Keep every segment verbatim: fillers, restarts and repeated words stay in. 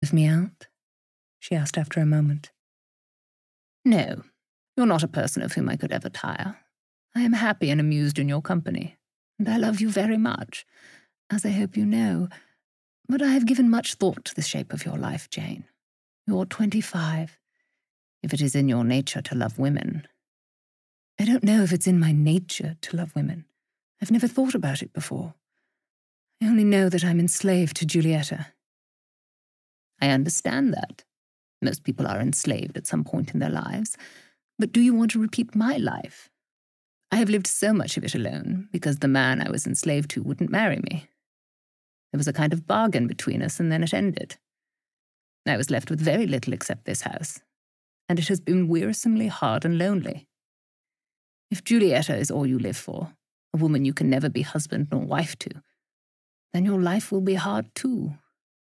give me out?" she asked after a moment. "No, you're not a person of whom I could ever tire. I am happy and amused in your company, and I love you very much, as I hope you know. But I have given much thought to the shape of your life, Jane. You're twenty-five. If it is in your nature to love women—" "I don't know if it's in my nature to love women. I've never thought about it before. I only know that I'm enslaved to Giulietta." "I understand that. Most people are enslaved at some point in their lives. But do you want to repeat my life? I have lived so much of it alone because the man I was enslaved to wouldn't marry me. There was a kind of bargain between us, and then it ended. I was left with very little except this house, and it has been wearisomely hard and lonely. If Giulietta is all you live for, a woman you can never be husband nor wife to, then your life will be hard too."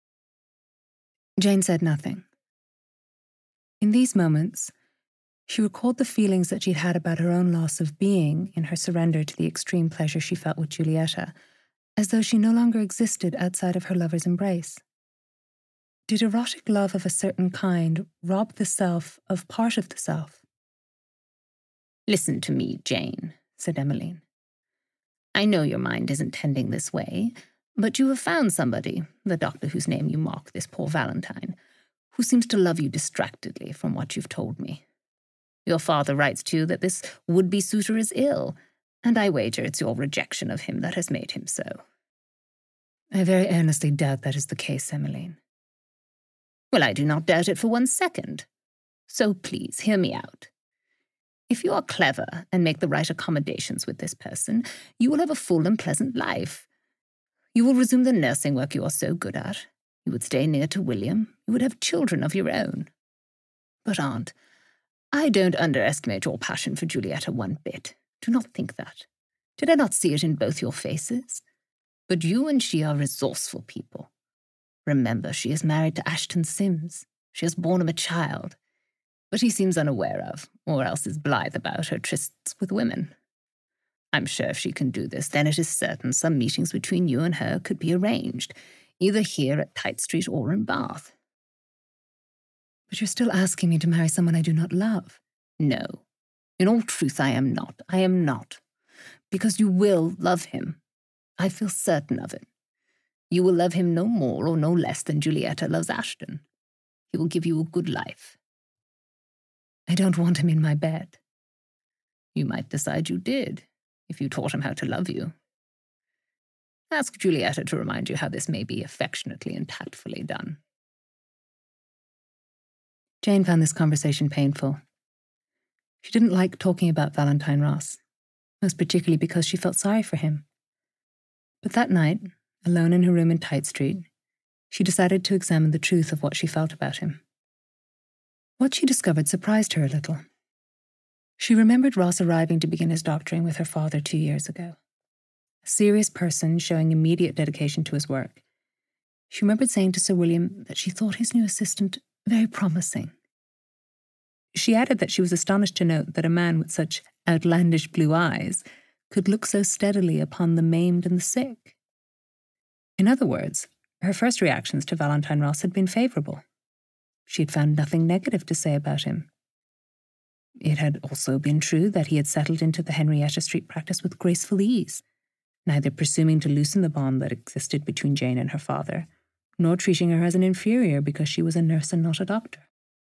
Jane said nothing. In these moments, she recalled the feelings that she'd had about her own loss of being in her surrender to the extreme pleasure she felt with Giulietta, as though she no longer existed outside of her lover's embrace. Did erotic love of a certain kind rob the self of part of the self? "Listen to me, Jane," said Emmeline. "I know your mind isn't tending this way, but you have found somebody, the doctor whose name you mock, this poor Valentine, who seems to love you distractedly from what you've told me. Your father writes to you that this would-be suitor is ill, and I wager it's your rejection of him that has made him so." "I very earnestly doubt that is the case, Emmeline." "Well, I do not doubt it for one second. So please, hear me out. If you are clever and make the right accommodations with this person, you will have a full and pleasant life. You will resume the nursing work you are so good at. You would stay near to William. You would have children of your own. But, Aunt, I don't underestimate your passion for Giulietta one bit. Do not think that. Did I not see it in both your faces? But you and she are resourceful people. Remember, she is married to Ashton Sims. She has borne him a child, but he seems unaware of, or else is blithe about her trysts with women. I'm sure if she can do this, then it is certain some meetings between you and her could be arranged, either here at Tite Street or in Bath." "But you're still asking me to marry someone I do not love." "No. In all truth, I am not. I am not. Because you will love him. I feel certain of it. You will love him no more or no less than Giulietta loves Ashton. He will give you a good life." "I don't want him in my bed." "You might decide you did, if you taught him how to love you. Ask Giulietta to remind you how this may be affectionately and tactfully done." Jane found this conversation painful. She didn't like talking about Valentine Ross, most particularly because she felt sorry for him. But that night, alone in her room in Tite Street, she decided to examine the truth of what she felt about him. What she discovered surprised her a little. She remembered Ross arriving to begin his doctoring with her father two years ago. A serious person showing immediate dedication to his work. She remembered saying to Sir William that she thought his new assistant very promising. She added that she was astonished to note that a man with such outlandish blue eyes could look so steadily upon the maimed and the sick. In other words, her first reactions to Valentine Ross had been favourable. She had found nothing negative to say about him. It had also been true that he had settled into the Henrietta Street practice with graceful ease, neither presuming to loosen the bond that existed between Jane and her father, nor treating her as an inferior because she was a nurse and not a doctor.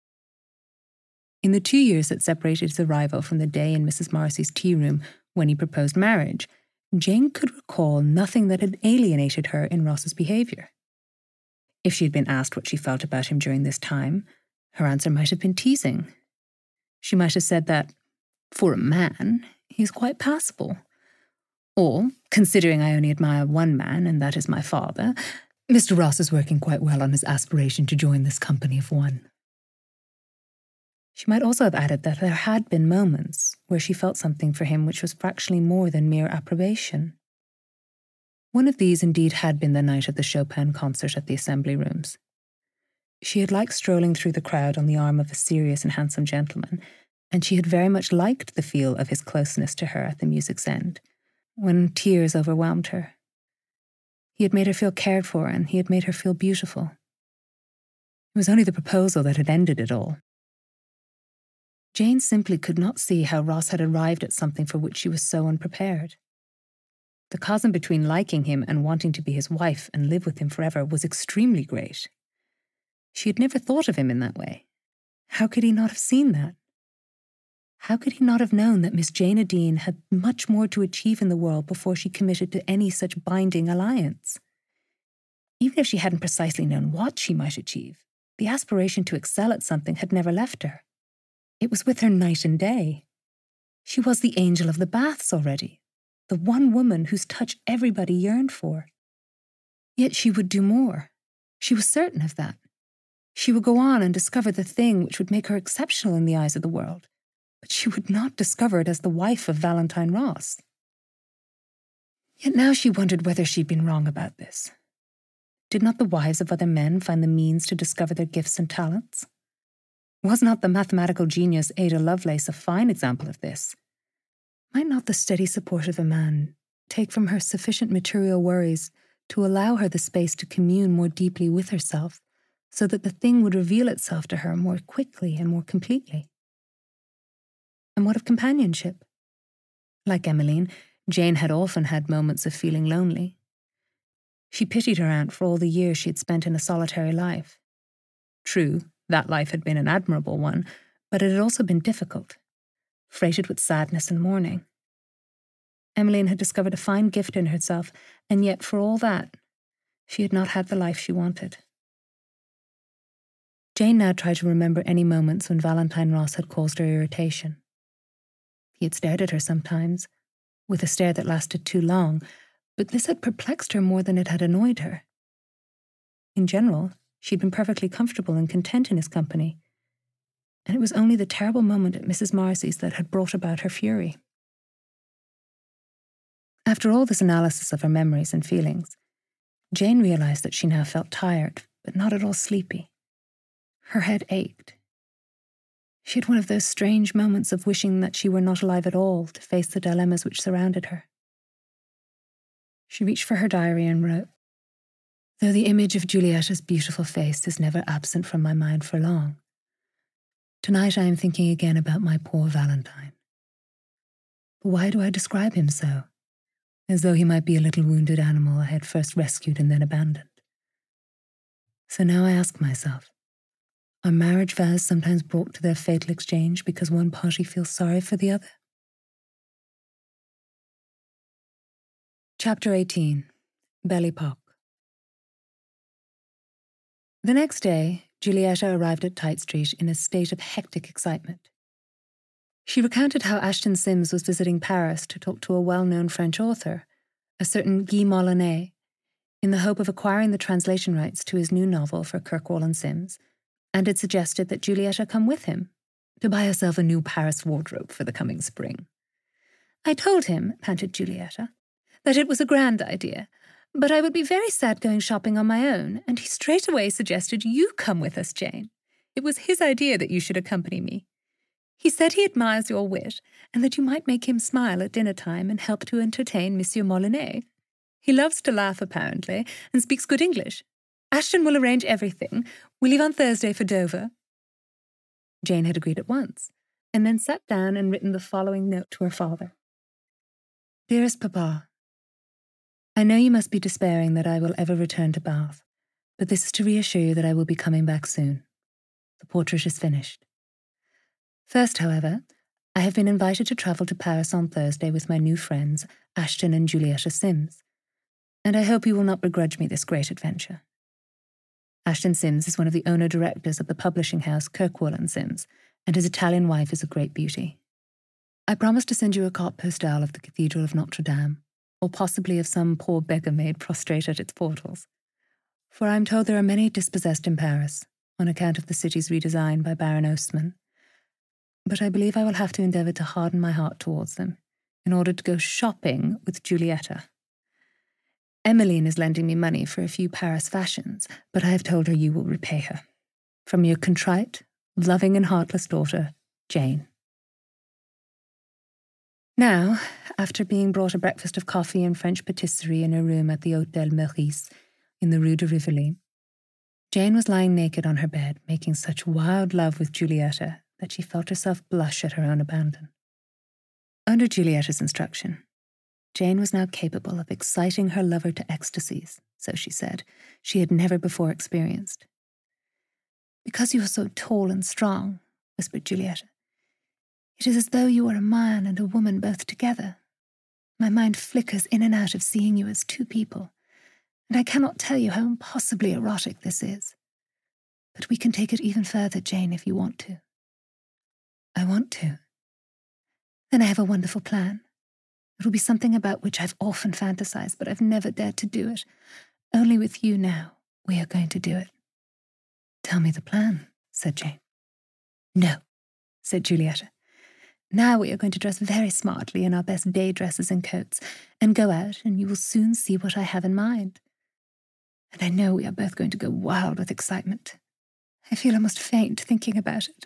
In the two years that separated his arrival from the day in Missus Morrissey's tea room when he proposed marriage, Jane could recall nothing that had alienated her in Ross's behaviour. If she had been asked what she felt about him during this time, her answer might have been teasing. She might have said that, for a man, he's quite passable. Or, considering I only admire one man, and that is my father, Mister Ross is working quite well on his aspiration to join this company of one. She might also have added that there had been moments where she felt something for him which was fractionally more than mere approbation. One of these indeed had been the night of the Chopin concert at the Assembly Rooms. She had liked strolling through the crowd on the arm of a serious and handsome gentleman, and she had very much liked the feel of his closeness to her at the music's end, when tears overwhelmed her. He had made her feel cared for, and he had made her feel beautiful. It was only the proposal that had ended it all. Jane simply could not see how Ross had arrived at something for which she was so unprepared. The chasm between liking him and wanting to be his wife and live with him forever was extremely great. She had never thought of him in that way. How could he not have seen that? How could he not have known that Miss Jane Dean had much more to achieve in the world before she committed to any such binding alliance? Even if she hadn't precisely known what she might achieve, the aspiration to excel at something had never left her. It was with her night and day. She was the angel of the baths already, the one woman whose touch everybody yearned for. Yet she would do more. She was certain of that. She would go on and discover the thing which would make her exceptional in the eyes of the world, but she would not discover it as the wife of Valentine Ross. Yet now she wondered whether she'd been wrong about this. Did not the wives of other men find the means to discover their gifts and talents? Was not the mathematical genius Ada Lovelace a fine example of this? Might not the steady support of a man take from her sufficient material worries to allow her the space to commune more deeply with herself, so that the thing would reveal itself to her more quickly and more completely? And what of companionship? Like Emmeline, Jane had often had moments of feeling lonely. She pitied her aunt for all the years she had spent in a solitary life. True, that life had been an admirable one, but it had also been difficult, freighted with sadness and mourning. Emmeline had discovered a fine gift in herself, and yet for all that, she had not had the life she wanted. Jane now tried to remember any moments when Valentine Ross had caused her irritation. He had stared at her sometimes, with a stare that lasted too long, but this had perplexed her more than it had annoyed her. In general, she had been perfectly comfortable and content in his company, and it was only the terrible moment at Missus Marcy's that had brought about her fury. After all this analysis of her memories and feelings, Jane realized that she now felt tired, but not at all sleepy. Her head ached. She had one of those strange moments of wishing that she were not alive at all to face the dilemmas which surrounded her. She reached for her diary and wrote, "Though the image of Giulietta's beautiful face is never absent from my mind for long, tonight I am thinking again about my poor Valentine. But why do I describe him so? As though he might be a little wounded animal I had first rescued and then abandoned. So now I ask myself, are marriage vows sometimes brought to their fatal exchange because one party feels sorry for the other?" Chapter eighteen. Belle Epoque. The next day, Giulietta arrived at Tite Street in a state of hectic excitement. She recounted how Ashton Sims was visiting Paris to talk to a well-known French author, a certain Guy Molyneux, in the hope of acquiring the translation rights to his new novel for Kirkwall and Sims, and had suggested that Giulietta come with him to buy herself a new Paris wardrobe for the coming spring. "I told him," panted Giulietta, "that it was a grand idea, but I would be very sad going shopping on my own, and he straight away suggested you come with us, Jane. It was his idea that you should accompany me. He said he admires your wit, and that you might make him smile at dinner time and help to entertain Monsieur Molyneux. He loves to laugh, apparently, and speaks good English. Ashton will arrange everything. We leave on Thursday for Dover." Jane had agreed at once, and then sat down and written the following note to her father. "Dearest Papa, I know you must be despairing that I will ever return to Bath, but this is to reassure you that I will be coming back soon. The portrait is finished. First, however, I have been invited to travel to Paris on Thursday with my new friends, Ashton and Giulietta Sims, and I hope you will not begrudge me this great adventure. Ashton Sims is one of the owner-directors of the publishing house Kirkwall and Sims, and his Italian wife is a great beauty. I promise to send you a carte postale of the Cathedral of Notre Dame, or possibly of some poor beggar maid prostrate at its portals, for I am told there are many dispossessed in Paris, on account of the city's redesign by Baron Ostman, but I believe I will have to endeavour to harden my heart towards them, in order to go shopping with Giulietta. Emmeline is lending me money for a few Paris fashions, but I have told her you will repay her. From your contrite, loving and heartless daughter, Jane." Now, after being brought a breakfast of coffee and French patisserie in her room at the Hôtel Meurice in the Rue de Rivoli, Jane was lying naked on her bed, making such wild love with Giulietta that she felt herself blush at her own abandon. Under Giulietta's instruction, Jane was now capable of exciting her lover to ecstasies, so she said, she had never before experienced. "Because you are so tall and strong," whispered Giulietta, "it is as though you were a man and a woman both together. My mind flickers in and out of seeing you as two people, and I cannot tell you how impossibly erotic this is. But we can take it even further, Jane, if you want to." "I want to." "Then I have a wonderful plan. It will be something about which I've often fantasized, but I've never dared to do it. Only with you now, we are going to do it." "Tell me the plan," said Jane. "No," said Giulietta. "Now we are going to dress very smartly in our best day dresses and coats, and go out, and you will soon see what I have in mind. And I know we are both going to go wild with excitement. I feel almost faint thinking about it."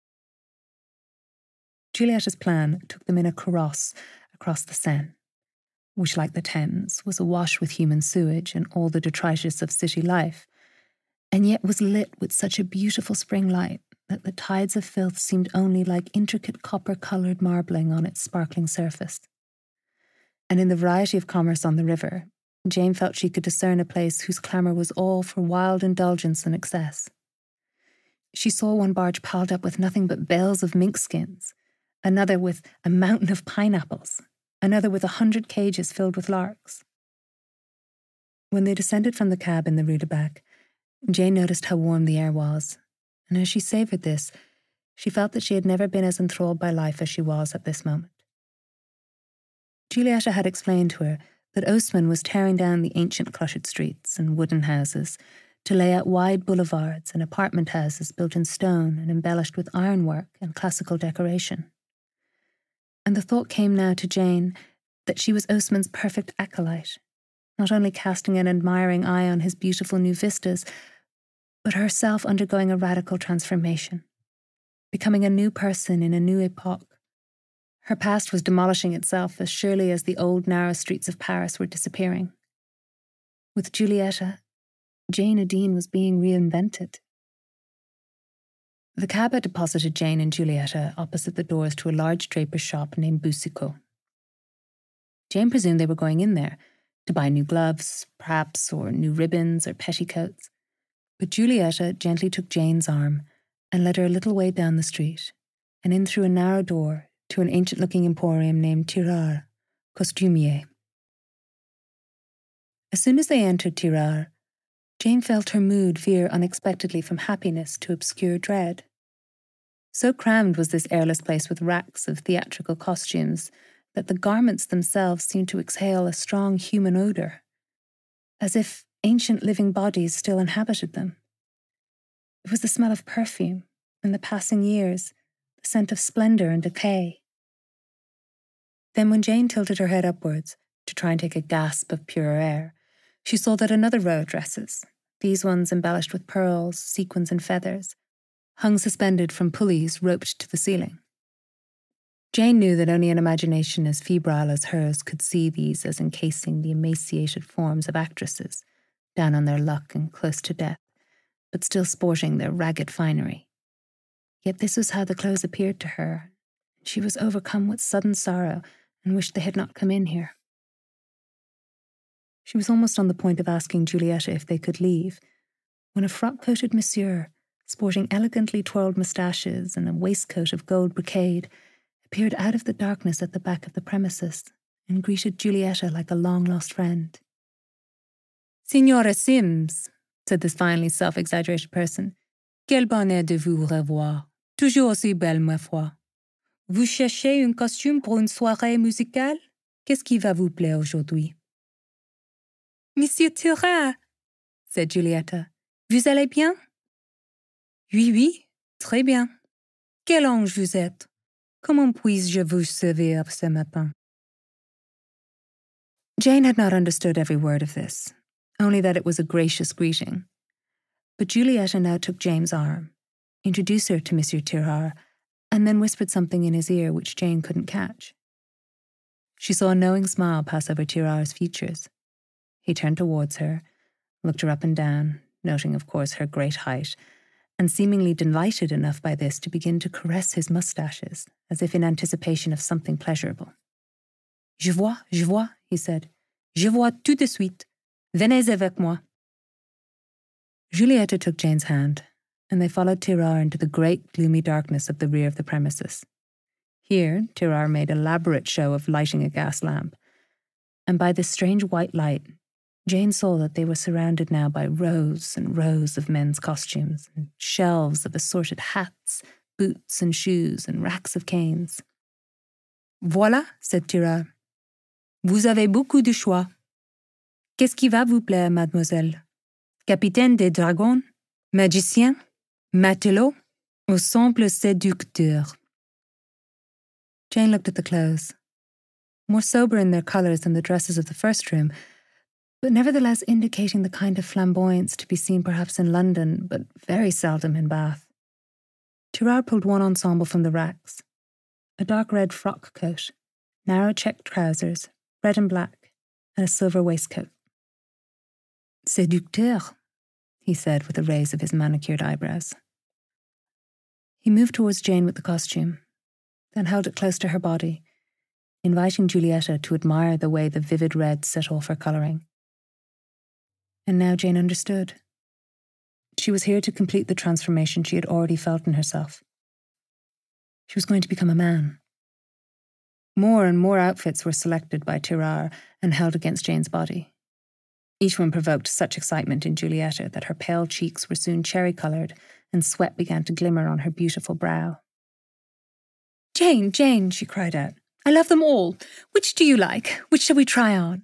Giulietta's plan took them in a carrosse across the Seine, which, like the Thames, was awash with human sewage and all the detritus of city life, and yet was lit with such a beautiful spring light that the tides of filth seemed only like intricate copper-coloured marbling on its sparkling surface. And in the variety of commerce on the river, Jane felt she could discern a place whose clamour was all for wild indulgence and excess. She saw one barge piled up with nothing but bales of mink skins, another with a mountain of pineapples, another with a hundred cages filled with larks. When they descended from the cab in the Rue du Bac, Jane noticed how warm the air was, and as she savoured this, she felt that she had never been as enthralled by life as she was at this moment. Giulietta had explained to her that Haussmann was tearing down the ancient cluttered streets and wooden houses to lay out wide boulevards and apartment houses built in stone and embellished with ironwork and classical decoration. And the thought came now to Jane that she was Haussmann's perfect acolyte, not only casting an admiring eye on his beautiful new vistas, but herself undergoing a radical transformation, becoming a new person in a new epoch. Her past was demolishing itself as surely as the old narrow streets of Paris were disappearing. With Giulietta, Jane Adine was being reinvented. The cab had deposited Jane and Giulietta opposite the doors to a large draper's shop named Boucicault. Jane presumed they were going in there to buy new gloves, perhaps, or new ribbons or petticoats. But Giulietta gently took Jane's arm and led her a little way down the street, and in through a narrow door to an ancient-looking emporium named Tirard, Costumier. As soon as they entered Tirard, Jane felt her mood veer unexpectedly from happiness to obscure dread. So crammed was this airless place with racks of theatrical costumes that the garments themselves seemed to exhale a strong human odour, as if ancient living bodies still inhabited them. It was the smell of perfume and the passing years, the scent of splendour and decay. Then when Jane tilted her head upwards to try and take a gasp of purer air, she saw that another row of dresses, these ones embellished with pearls, sequins and feathers, hung suspended from pulleys roped to the ceiling. Jane knew that only an imagination as febrile as hers could see these as encasing the emaciated forms of actresses, down on their luck and close to death, but still sporting their ragged finery. Yet this was how the clothes appeared to her, and she was overcome with sudden sorrow and wished they had not come in here. She was almost on the point of asking Giulietta if they could leave, when a frock-coated monsieur, sporting elegantly twirled moustaches and a waistcoat of gold brocade, appeared out of the darkness at the back of the premises and greeted Giulietta like a long-lost friend. "Signora Sims," said this finely self-exaggerated person, "quel bonheur de vous revoir. Toujours aussi belle, ma foi. Vous cherchez un costume pour une soirée musicale? Qu'est-ce qui va vous plaire aujourd'hui?" "Monsieur Tirard," said Giulietta, "vous allez bien?" "Oui, oui, très bien. Quel ange vous êtes. Comment puis-je vous servir ce matin?" Jane had not understood every word of this, only that it was a gracious greeting. But Giulietta now took Jane's arm, introduced her to Monsieur Tirard, and then whispered something in his ear which Jane couldn't catch. She saw a knowing smile pass over Tirard's features. He turned towards her, looked her up and down, noting, of course, her great height, and seemingly delighted enough by this to begin to caress his moustaches, as if in anticipation of something pleasurable. Je vois, je vois, he said. Je vois tout de suite. Venez avec moi. Julieta took Jane's hand, and they followed Tirard into the great gloomy darkness of the rear of the premises. Here, Tirard made elaborate show of lighting a gas lamp, and by this strange white light, Jane saw that they were surrounded now by rows and rows of men's costumes, and shelves of assorted hats, boots and shoes, and racks of canes. Voilà, said Tirard. Vous avez beaucoup de choix. Qu'est-ce qui va vous plaire, mademoiselle? Capitaine des dragons? Magicien? Matelot? Ou simple séducteur? Jane looked at the clothes, more sober in their colours than the dresses of the first room, but nevertheless indicating the kind of flamboyance to be seen perhaps in London, but very seldom in Bath. Tirard pulled one ensemble from the racks, a dark red frock coat, narrow checked trousers, red and black, and a silver waistcoat. Séducteur, he said with a raise of his manicured eyebrows. He moved towards Jane with the costume, then held it close to her body, inviting Julieta to admire the way the vivid red set off her colouring. And now Jane understood. She was here to complete the transformation she had already felt in herself. She was going to become a man. More and more outfits were selected by Tirard and held against Jane's body. Each one provoked such excitement in Julieta that her pale cheeks were soon cherry-coloured and sweat began to glimmer on her beautiful brow. Jane, Jane, she cried out. I love them all. Which do you like? Which shall we try on?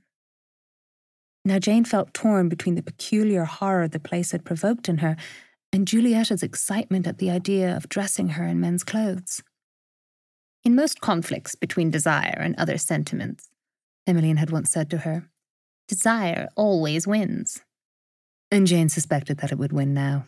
Now Jane felt torn between the peculiar horror the place had provoked in her and Julieta's excitement at the idea of dressing her in men's clothes. In most conflicts between desire and other sentiments, Emmeline had once said to her, desire always wins. And Jane suspected that it would win now.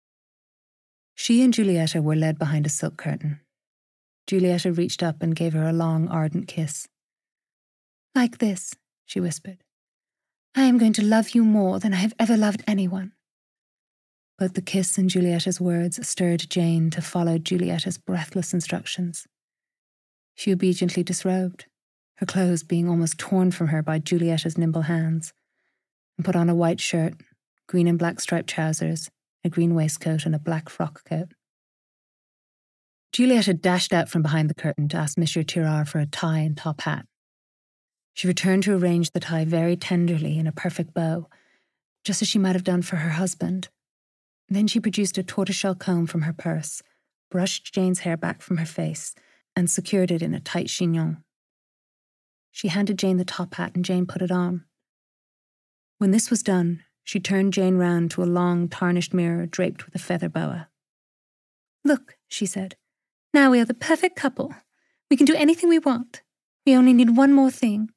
She and Julieta were led behind a silk curtain. Julieta reached up and gave her a long, ardent kiss. Like this, she whispered. I am going to love you more than I have ever loved anyone. Both the kiss and Julieta's words stirred Jane to follow Julieta's breathless instructions. She obediently disrobed, her clothes being almost torn from her by Julieta's nimble hands, and put on a white shirt, green and black striped trousers, a green waistcoat and a black frock coat. Julieta dashed out from behind the curtain to ask Monsieur Tirard for a tie and top hat. She returned to arrange the tie very tenderly in a perfect bow, just as she might have done for her husband. Then she produced a tortoiseshell comb from her purse, brushed Jane's hair back from her face, and secured it in a tight chignon. She handed Jane the top hat and Jane put it on. When this was done, she turned Jane round to a long, tarnished mirror draped with a feather boa. Look, she said. Now we are the perfect couple. We can do anything we want. We only need one more thing.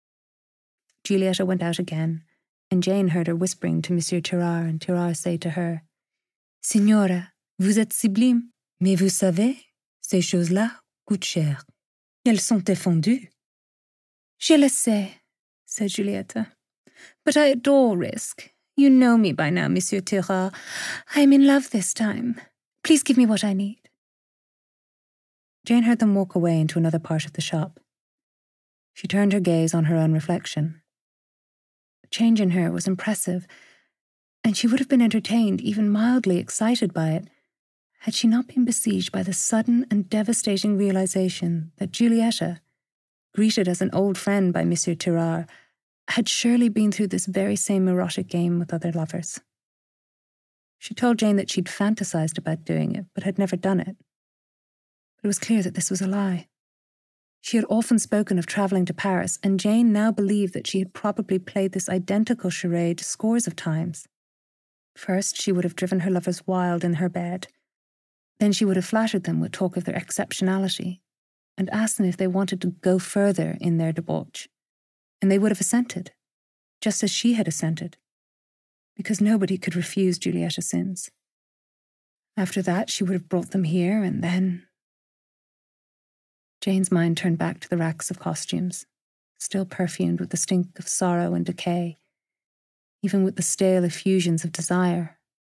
Julieta went out again, and Jane heard her whispering to Monsieur Tirard, and Tirard say to her, Signora, vous êtes sublime, mais vous savez, ces choses-là coûtent cher. Elles sont défendues. Je le sais, said Julieta. But I adore risk. You know me by now, Monsieur Tirard. I am in love this time. Please give me what I need. Jane heard them walk away into another part of the shop. She turned her gaze on her own reflection. The change in her was impressive, and she would have been entertained, even mildly excited by it, had she not been besieged by the sudden and devastating realization that Julieta, greeted as an old friend by Monsieur Tirard, had surely been through this very same erotic game with other lovers. She told Jane that she'd fantasized about doing it, but had never done it. But it was clear that this was a lie. She had often spoken of travelling to Paris, and Jane now believed that she had probably played this identical charade scores of times. First, she would have driven her lovers wild in her bed. Then she would have flattered them with talk of their exceptionality, and asked them if they wanted to go further in their debauch. And they would have assented, just as she had assented, because nobody could refuse Julieta sins. After that, she would have brought them here, and then... Jane's mind turned back to the racks of costumes, still perfumed with the stink of sorrow and decay, even with the stale effusions of desire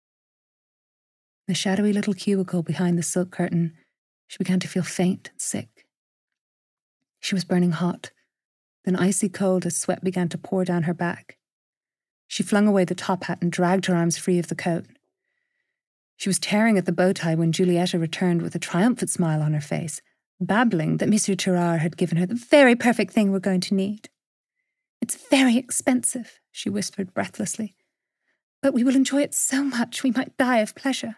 the shadowy little cubicle behind the silk curtain, she began to feel faint and sick. She was burning hot, then icy cold as sweat began to pour down her back. She flung away the top hat and dragged her arms free of the coat. She was tearing at the bow tie when Giulietta returned with a triumphant smile on her face, babbling that Monsieur Tirard had given her the very perfect thing we're going to need. "It's very expensive," she whispered breathlessly, "but we will enjoy it so much we might die of pleasure."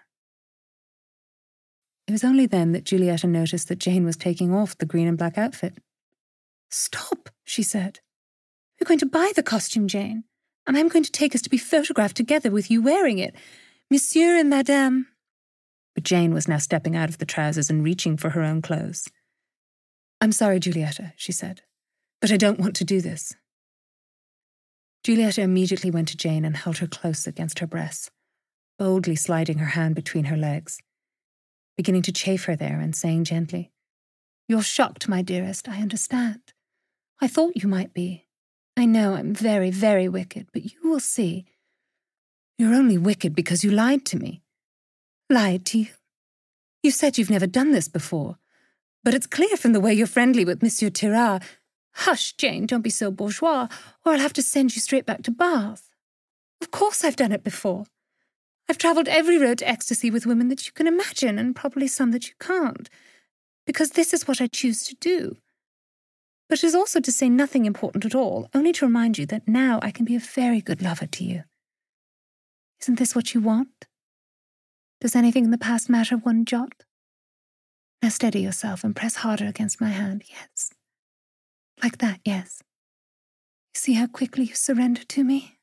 It was only then that Giulietta noticed that Jane was taking off the green and black outfit. "Stop," she said. "We're going to buy the costume, Jane, and I'm going to take us to be photographed together with you wearing it. Monsieur and Madame." But Jane was now stepping out of the trousers and reaching for her own clothes. "I'm sorry, Giulietta," she said, "but I don't want to do this." Giulietta immediately went to Jane and held her close against her breasts, boldly sliding her hand between her legs, beginning to chafe her there and saying gently, "You're shocked, my dearest, I understand. I thought you might be. I know I'm very, very wicked, but you will see. You're only wicked because you lied to me." "Lied to you? You said you've never done this before. But it's clear from the way you're friendly with Monsieur Tirard—" "Hush, Jane, don't be so bourgeois, or I'll have to send you straight back to Bath. Of course I've done it before. I've travelled every road to ecstasy with women that you can imagine, and probably some that you can't, because this is what I choose to do. But it is also to say nothing important at all, only to remind you that now I can be a very good lover to you. Isn't this what you want? Does anything in the past matter one jot? Now steady yourself and press harder against my hand, yes. Like that, yes. You see how quickly you surrender to me?"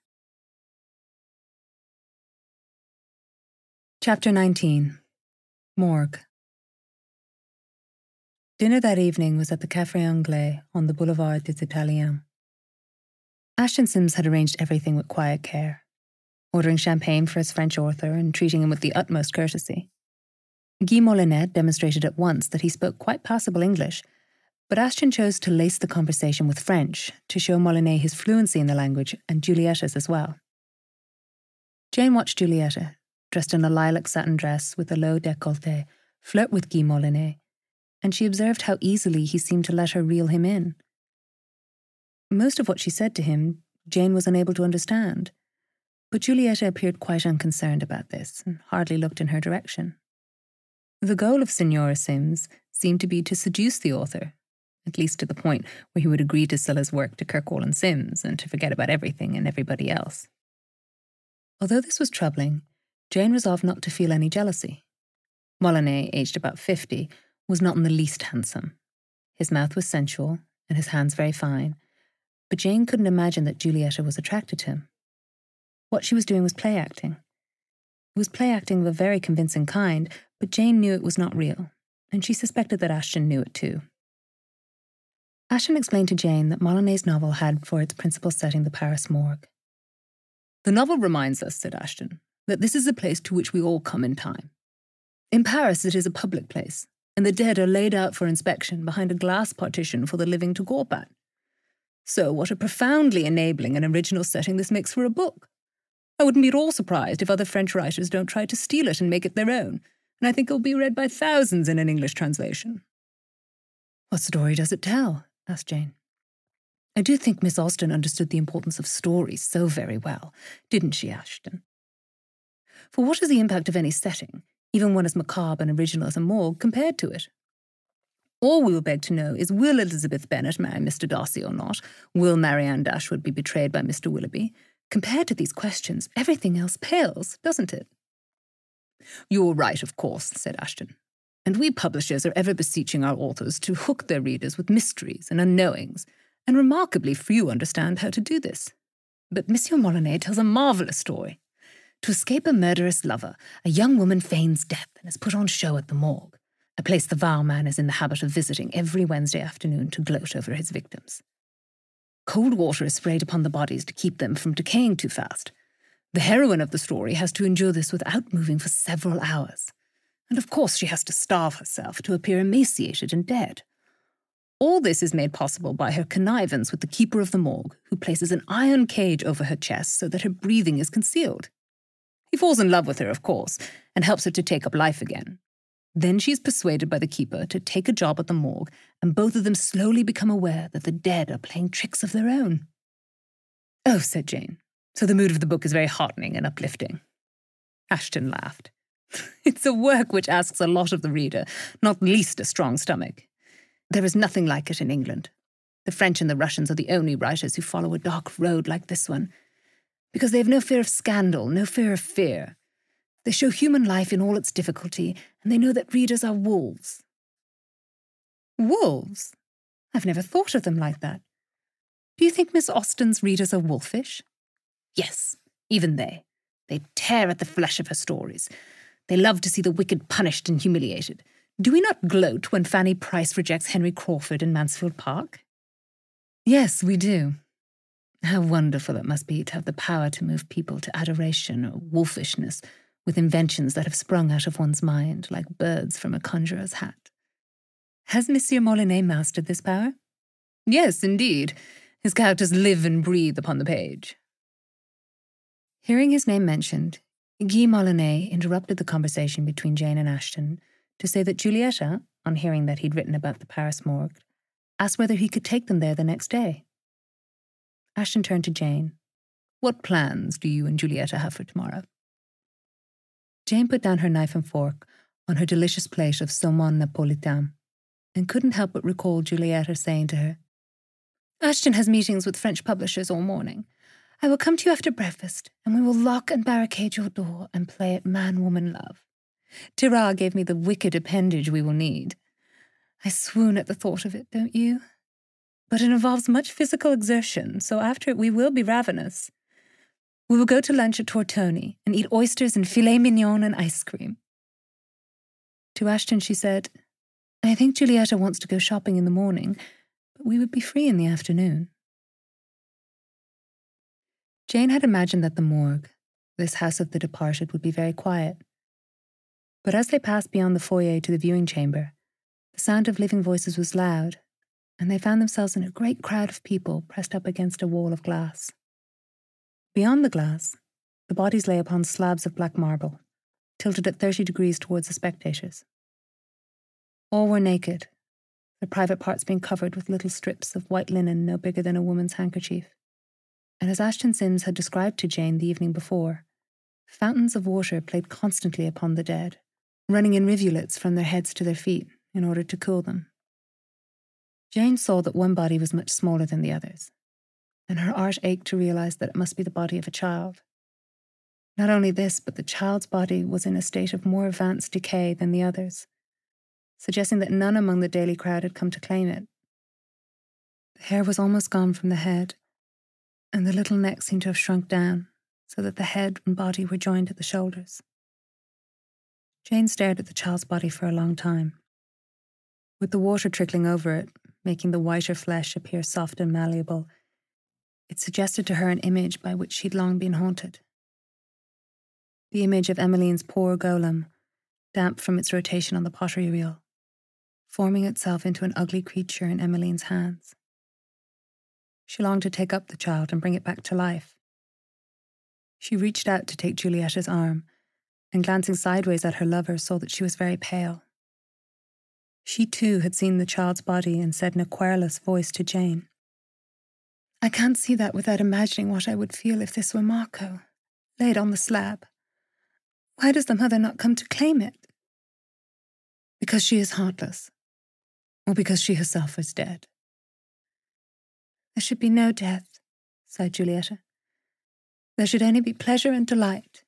Chapter nineteen. Morgue. Dinner that evening was at the Café Anglais on the Boulevard des Italiens. Ashton Sims had arranged everything with quiet care, ordering champagne for his French author and treating him with the utmost courtesy. Guy Molinet demonstrated at once that he spoke quite passable English, but Ashton chose to lace the conversation with French to show Molinet his fluency in the language and Giulietta's as well. Jane watched Giulietta, dressed in a lilac satin dress with a low décolleté, flirt with Guy Molinet, and she observed how easily he seemed to let her reel him in. Most of what she said to him, Jane was unable to understand, but Giulietta appeared quite unconcerned about this and hardly looked in her direction. The goal of Signora Sims seemed to be to seduce the author, at least to the point where he would agree to sell his work to Kirkwall and Sims and to forget about everything and everybody else. Although this was troubling, Jane resolved not to feel any jealousy. Molinet, aged about fifty, was not in the least handsome. His mouth was sensual and his hands very fine, but Jane couldn't imagine that Giulietta was attracted to him. What she was doing was play acting. It was play acting of a very convincing kind, but Jane knew it was not real, and she suspected that Ashton knew it too. Ashton explained to Jane that Molinet's novel had for its principal setting the Paris morgue. "The novel reminds us," said Ashton, "that this is a place to which we all come in time. In Paris it is a public place, and the dead are laid out for inspection behind a glass partition for the living to gawp at. So what a profoundly enabling and original setting this makes for a book. I wouldn't be at all surprised if other French writers don't try to steal it and make it their own, and I think it will be read by thousands in an English translation." "What story does it tell?" asked Jane. "I do think Miss Austen understood the importance of stories so very well, didn't she, Ashton? For what is the impact of any setting, even one as macabre and original as a morgue, compared to it? All we will beg to know is, will Elizabeth Bennet marry Mister Darcy or not? Will Marianne Dashwood be betrayed by Mister Willoughby? Compared to these questions, everything else pales, doesn't it?" "You're right, of course," said Ashton. "And we publishers are ever beseeching our authors to hook their readers with mysteries and unknowings, and remarkably few understand how to do this. But Monsieur Molinet tells a marvellous story. To escape a murderous lover, a young woman feigns death and is put on show at the morgue, a place the vile man is in the habit of visiting every Wednesday afternoon to gloat over his victims. Cold water is sprayed upon the bodies to keep them from decaying too fast. The heroine of the story has to endure this without moving for several hours. And of course she has to starve herself to appear emaciated and dead. All this is made possible by her connivance with the keeper of the morgue, who places an iron cage over her chest so that her breathing is concealed. He falls in love with her, of course, and helps her to take up life again. Then she is persuaded by the keeper to take a job at the morgue, and both of them slowly become aware that the dead are playing tricks of their own. Oh, said Jane, so the mood of the book is very heartening and uplifting. Ashton laughed. It's a work which asks a lot of the reader, not least a strong stomach. There is nothing like it in England. The French and the Russians are the only writers who follow a dark road like this one, because they have no fear of scandal, no fear of fear. They show human life in all its difficulty, and they know that readers are wolves. Wolves? I've never thought of them like that. Do you think Miss Austen's readers are wolfish? Yes, even they. They tear at the flesh of her stories. They love to see the wicked punished and humiliated. Do we not gloat when Fanny Price rejects Henry Crawford in Mansfield Park? Yes, we do. How wonderful it must be to have the power to move people to adoration or wolfishness with inventions that have sprung out of one's mind like birds from a conjurer's hat. Has Monsieur Molinet mastered this power? Yes, indeed. His characters live and breathe upon the page. Hearing his name mentioned, Guy Molinet interrupted the conversation between Jane and Ashton to say that Giulietta, on hearing that he'd written about the Paris morgue, asked whether he could take them there the next day. Ashton turned to Jane. What plans do you and Giulietta have for tomorrow? Jane put down her knife and fork on her delicious plate of saumon napolitain and couldn't help but recall Giulietta saying to her, Ashton has meetings with French publishers all morning. I will come to you after breakfast, and we will lock and barricade your door and play at man-woman love. Tirard gave me the wicked appendage we will need. I swoon at the thought of it, don't you? But it involves much physical exertion, so after it we will be ravenous. We will go to lunch at Tortoni and eat oysters and filet mignon and ice cream. To Ashton she said, I think Giulietta wants to go shopping in the morning, but we would be free in the afternoon. Jane had imagined that the morgue, this house of the departed, would be very quiet. But as they passed beyond the foyer to the viewing chamber, the sound of living voices was loud, and they found themselves in a great crowd of people pressed up against a wall of glass. Beyond the glass, the bodies lay upon slabs of black marble, tilted at thirty degrees towards the spectators. All were naked, their private parts being covered with little strips of white linen no bigger than a woman's handkerchief. And as Ashton Sims had described to Jane the evening before, fountains of water played constantly upon the dead, running in rivulets from their heads to their feet in order to cool them. Jane saw that one body was much smaller than the others, and her heart ached to realize that it must be the body of a child. Not only this, but the child's body was in a state of more advanced decay than the others, suggesting that none among the daily crowd had come to claim it. The hair was almost gone from the head, and the little neck seemed to have shrunk down, so that the head and body were joined at the shoulders. Jane stared at the child's body for a long time. With the water trickling over it, making the whiter flesh appear soft and malleable, it suggested to her an image by which she'd long been haunted. The image of Emmeline's poor golem, damp from its rotation on the pottery wheel, forming itself into an ugly creature in Emmeline's hands. She longed to take up the child and bring it back to life. She reached out to take Giulietta's arm, and glancing sideways at her lover saw that she was very pale. She too had seen the child's body and said in a querulous voice to Jane, I can't see that without imagining what I would feel if this were Marco, laid on the slab. Why does the mother not come to claim it? Because she is heartless, or because she herself is dead. There should be no death, sighed Giulietta. There should only be pleasure and delight.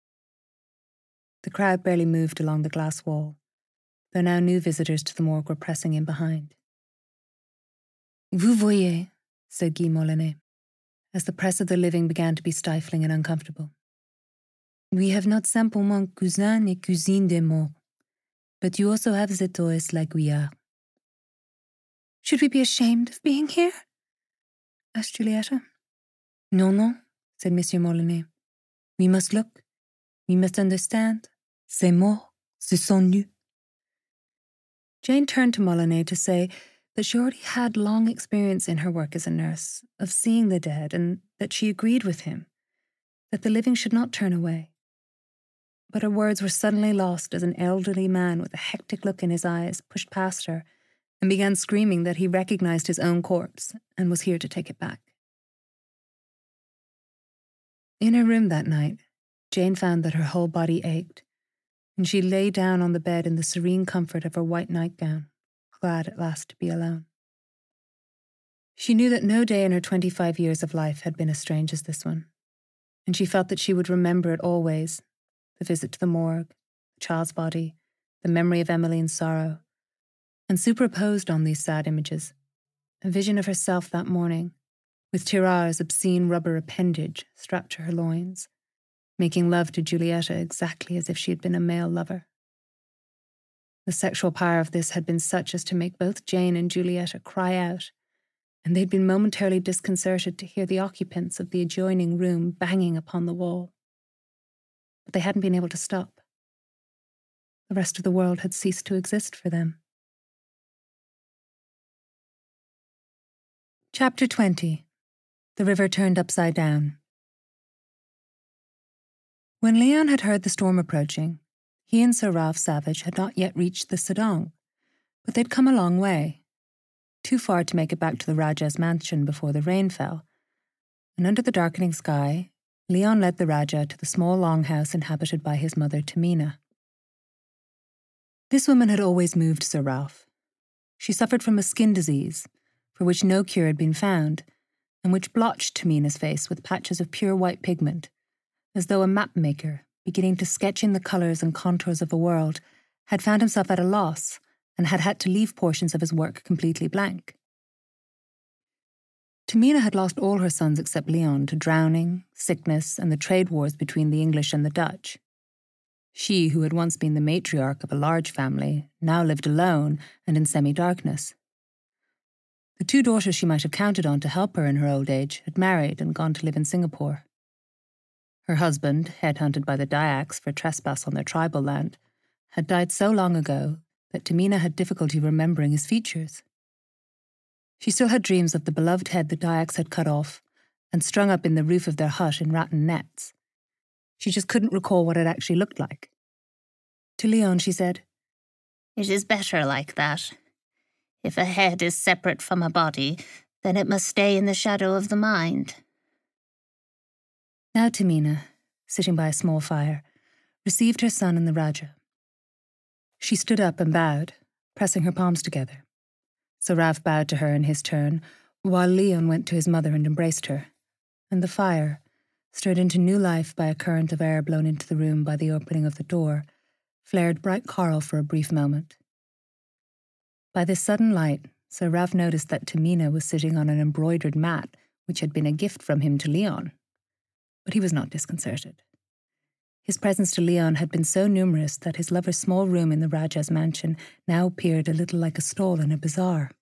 The crowd barely moved along the glass wall, though now new visitors to the morgue were pressing in behind. Vous voyez, said Guy Molinet, as the press of the living began to be stifling and uncomfortable. We have not simplement cousins et cousines des morts, but you also have the tourists like we are. Should we be ashamed of being here? Asked Giulietta. Non, non, said Monsieur Molinet. We must look. We must understand. Ces morts, ce sont nous. Jane turned to Molinet to say that she already had long experience in her work as a nurse of seeing the dead, and that she agreed with him, that the living should not turn away, but her words were suddenly lost as an elderly man with a hectic look in his eyes pushed past her and began screaming that he recognized his own corpse and was here to take it back. In her room that night, Jane found that her whole body ached, and she lay down on the bed in the serene comfort of her white nightgown, glad at last to be alone. She knew that no day in her twenty-five years of life had been as strange as this one, and she felt that she would remember it always: the visit to the morgue, the child's body, the memory of Emmeline's sorrow, and superposed on these sad images, a vision of herself that morning, with Tirar's obscene rubber appendage strapped to her loins, making love to Giulietta exactly as if she had been a male lover. The sexual power of this had been such as to make both Jane and Giulietta cry out, and they'd been momentarily disconcerted to hear the occupants of the adjoining room banging upon the wall. But they hadn't been able to stop. The rest of the world had ceased to exist for them. Chapter twenty. The river turned upside down. When Leon had heard the storm approaching, he and Sir Ralph Savage had not yet reached the Sedong, but they'd come a long way, too far to make it back to the Rajah's mansion before the rain fell, and under the darkening sky, Leon led the Rajah to the small longhouse inhabited by his mother Tamina. This woman had always moved Sir Ralph. She suffered from a skin disease, for which no cure had been found, and which blotched Tamina's face with patches of pure white pigment, as though a map-maker, beginning to sketch in the colours and contours of a world, had found himself at a loss and had had to leave portions of his work completely blank. Tamina had lost all her sons except Leon to drowning, sickness, and the trade wars between the English and the Dutch. She, who had once been the matriarch of a large family, now lived alone and in semi-darkness. The two daughters she might have counted on to help her in her old age had married and gone to live in Singapore. Her husband, headhunted by the Dayaks for trespass on their tribal land, had died so long ago that Tamina had difficulty remembering his features. She still had dreams of the beloved head the Dayaks had cut off and strung up in the roof of their hut in rattan nets. She just couldn't recall what it actually looked like. To Leon she said, "It is better like that. If a head is separate from a body, then it must stay in the shadow of the mind." Now Tamina, sitting by a small fire, received her son and the Rajah. She stood up and bowed, pressing her palms together. Sir Ralph bowed to her in his turn, while Leon went to his mother and embraced her, and the fire, stirred into new life by a current of air blown into the room by the opening of the door, flared bright coral for a brief moment. By this sudden light, Sir Ralph noticed that Tamina was sitting on an embroidered mat which had been a gift from him to Leon. But he was not disconcerted. His presents to Leon had been so numerous that his lover's small room in the Rajah's mansion now appeared a little like a stall in a bazaar.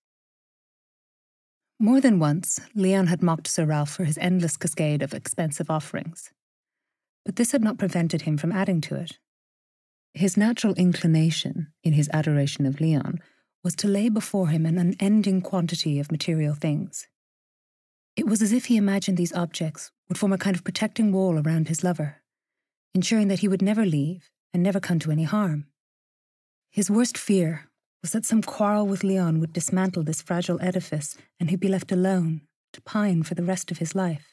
More than once, Leon had mocked Sir Ralph for his endless cascade of expensive offerings. But this had not prevented him from adding to it. His natural inclination, in his adoration of Leon, was to lay before him an unending quantity of material things. It was as if he imagined these objects would form a kind of protecting wall around his lover, ensuring that he would never leave and never come to any harm. His worst fear was that some quarrel with Leon would dismantle this fragile edifice and he'd be left alone, to pine for the rest of his life.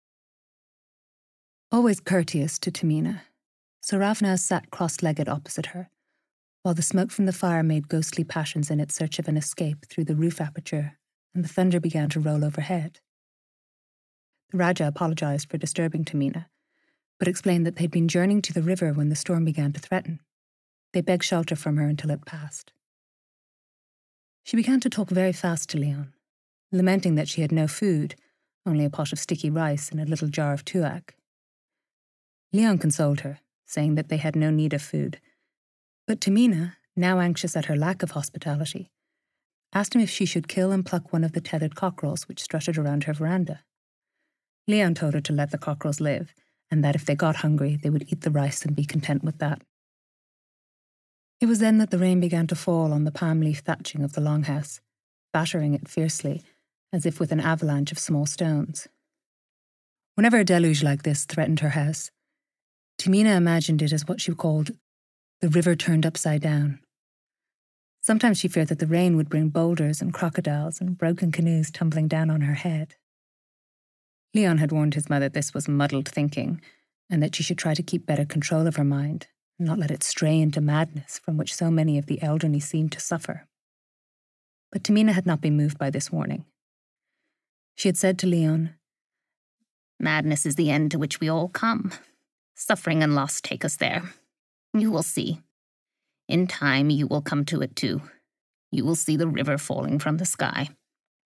Always courteous to Tamina, Sir Ralph now sat cross-legged opposite her, while the smoke from the fire made ghostly passions in its search of an escape through the roof aperture, and the thunder began to roll overhead. The Rajah apologized for disturbing Tamina, but explained that they'd been journeying to the river when the storm began to threaten. They begged shelter from her until it passed. She began to talk very fast to Leon, lamenting that she had no food, only a pot of sticky rice and a little jar of tuak. Leon consoled her, saying that they had no need of food, but Tamina, now anxious at her lack of hospitality, asked him if she should kill and pluck one of the tethered cockerels which strutted around her veranda. Leon told her to let the cockerels live, and that if they got hungry, they would eat the rice and be content with that. It was then that the rain began to fall on the palm leaf thatching of the longhouse, battering it fiercely, as if with an avalanche of small stones. Whenever a deluge like this threatened her house, Tamina imagined it as what she called the river turned upside down. Sometimes she feared that the rain would bring boulders and crocodiles and broken canoes tumbling down on her head. Leon had warned his mother this was muddled thinking, and that she should try to keep better control of her mind and not let it stray into madness from which so many of the elderly seemed to suffer. But Tamina had not been moved by this warning. She had said to Leon, "Madness is the end to which we all come. Suffering and loss take us there. You will see. In time, you will come to it too. You will see the river falling from the sky." It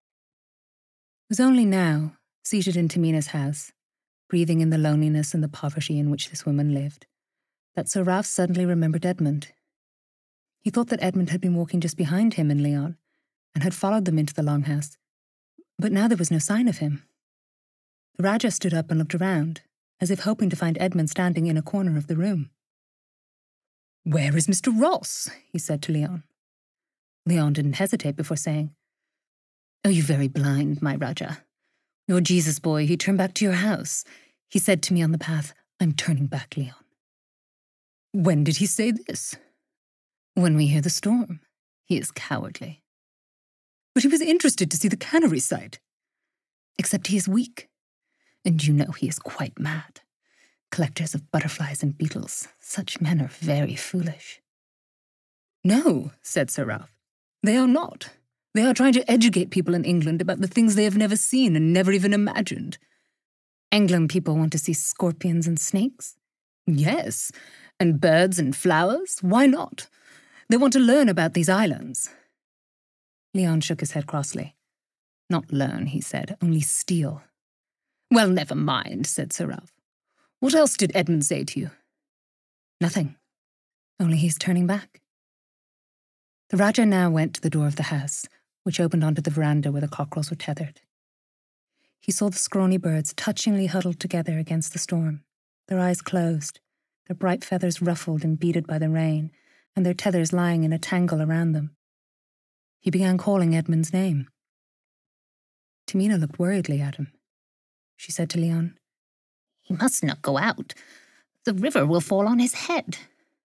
was only now, seated in Tamina's house, breathing in the loneliness and the poverty in which this woman lived, that Sir Ralph suddenly remembered Edmund. He thought that Edmund had been walking just behind him and Leon, and had followed them into the longhouse, but now there was no sign of him. The Rajah stood up and looked around, as if hoping to find Edmund standing in a corner of the room. "Where is Mister Ross?" he said to Leon. Leon didn't hesitate before saying, "Oh, you very blind, my Rajah. Your Jesus boy, he turned back to your house. He said to me on the path, 'I'm turning back, Leon.'" "When did he say this?" "When we hear the storm. He is cowardly." "But he was interested to see the cannery site." "Except he is weak. And you know he is quite mad. Collectors of butterflies and beetles, such men are very foolish." "No," said Sir Ralph. "They are not. They are trying to educate people in England about the things they have never seen and never even imagined." "England people want to see scorpions and snakes?" "Yes, and birds and flowers. Why not? They want to learn about these islands." Leon shook his head crossly. "Not learn," he said, "only steal." "Well, never mind," said Sir Ralph. "What else did Edmund say to you?" "Nothing. Only he's turning back." The Rajah now went to the door of the house, which opened onto the veranda where the cockerels were tethered. He saw the scrawny birds touchingly huddled together against the storm, their eyes closed, their bright feathers ruffled and beaded by the rain, and their tethers lying in a tangle around them. He began calling Edmund's name. Tamina looked worriedly at him. She said to Leon, "He must not go out. The river will fall on his head."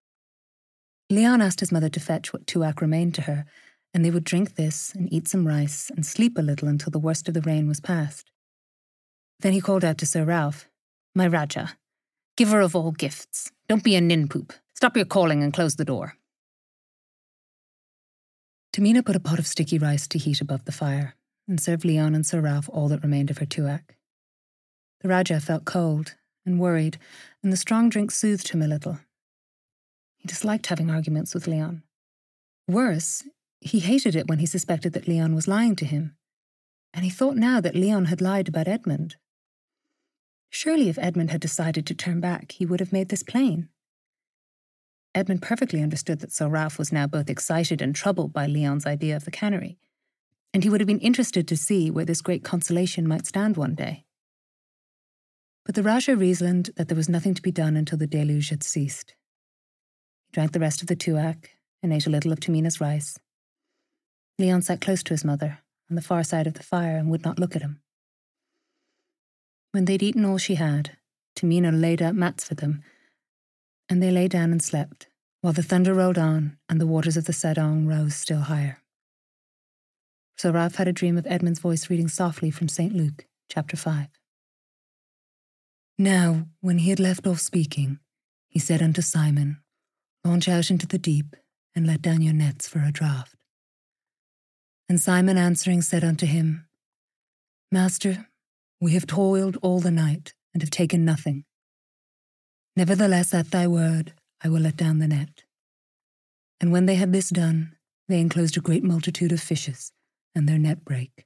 Leon asked his mother to fetch what tuak remained to her, and they would drink this and eat some rice and sleep a little until the worst of the rain was past. Then he called out to Sir Ralph, "My Rajah, giver of all gifts, don't be a ninpoop. Stop your calling and close the door." Tamina put a pot of sticky rice to heat above the fire and served Leon and Sir Ralph all that remained of her tuak. The Rajah felt cold and worried, and the strong drink soothed him a little. He disliked having arguments with Leon. Worse, he hated it when he suspected that Leon was lying to him, and he thought now that Leon had lied about Edmund. Surely if Edmund had decided to turn back, he would have made this plain. Edmund perfectly understood that Sir Ralph was now both excited and troubled by Leon's idea of the cannery, and he would have been interested to see where this great consolation might stand one day. But the Rajah reasoned that there was nothing to be done until the deluge had ceased. He drank the rest of the tuak and ate a little of Tamina's rice. Leon sat close to his mother, on the far side of the fire, and would not look at him. When they'd eaten all she had, Tamina laid out mats for them, and they lay down and slept, while the thunder rolled on and the waters of the Sadong rose still higher. Sir Ralph had a dream of Edmund's voice reading softly from Saint Luke, chapter five. "Now, when he had left off speaking, he said unto Simon, Launch out into the deep, and let down your nets for a draught. And Simon answering said unto him, Master, we have toiled all the night, and have taken nothing. Nevertheless, at thy word, I will let down the net. And when they had this done, they enclosed a great multitude of fishes, and their net brake.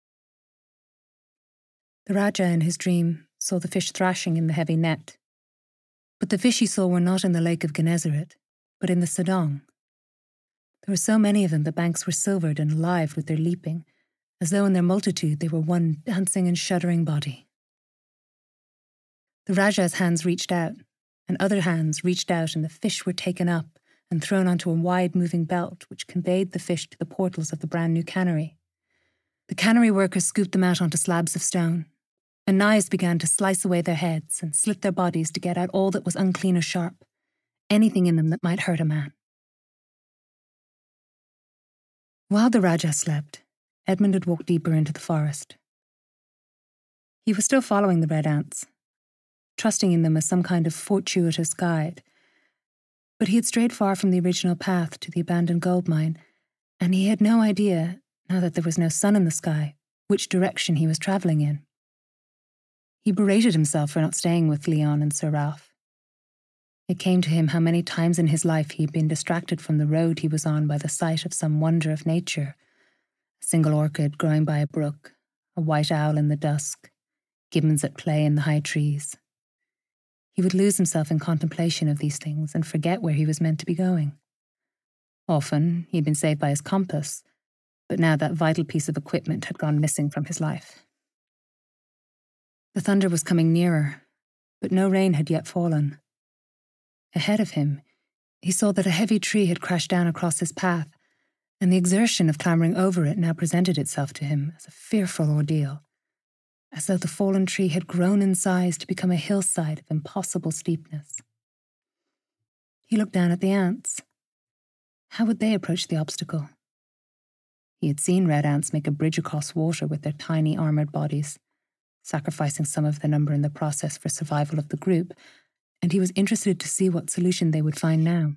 The Rajah in his dream saw the fish thrashing in the heavy net. But the fish he saw were not in the lake of Gennesaret, but in the Sadong. There were so many of them the banks were silvered and alive with their leaping, as though in their multitude they were one dancing and shuddering body. The Rajah's hands reached out, and other hands reached out, and the fish were taken up and thrown onto a wide-moving belt which conveyed the fish to the portals of the brand-new cannery. The cannery workers scooped them out onto slabs of stone. and knives began to slice away their heads and slit their bodies to get out all that was unclean or sharp, anything in them that might hurt a man. While the Rajah slept, Edmund had walked deeper into the forest. He was still following the red ants, trusting in them as some kind of fortuitous guide, but he had strayed far from the original path to the abandoned gold mine, and he had no idea, now that there was no sun in the sky, which direction he was travelling in. He berated himself for not staying with Leon and Sir Ralph. It came to him how many times in his life he had been distracted from the road he was on by the sight of some wonder of nature, a single orchid growing by a brook, a white owl in the dusk, gibbons at play in the high trees. He would lose himself in contemplation of these things and forget where he was meant to be going. Often, he had been saved by his compass, but now that vital piece of equipment had gone missing from his life. The thunder was coming nearer, but no rain had yet fallen. Ahead of him, he saw that a heavy tree had crashed down across his path, and the exertion of clambering over it now presented itself to him as a fearful ordeal, as though the fallen tree had grown in size to become a hillside of impossible steepness. He looked down at the ants. How would they approach the obstacle? He had seen red ants make a bridge across water with their tiny armoured bodies, sacrificing some of their number in the process for survival of the group, and he was interested to see what solution they would find now.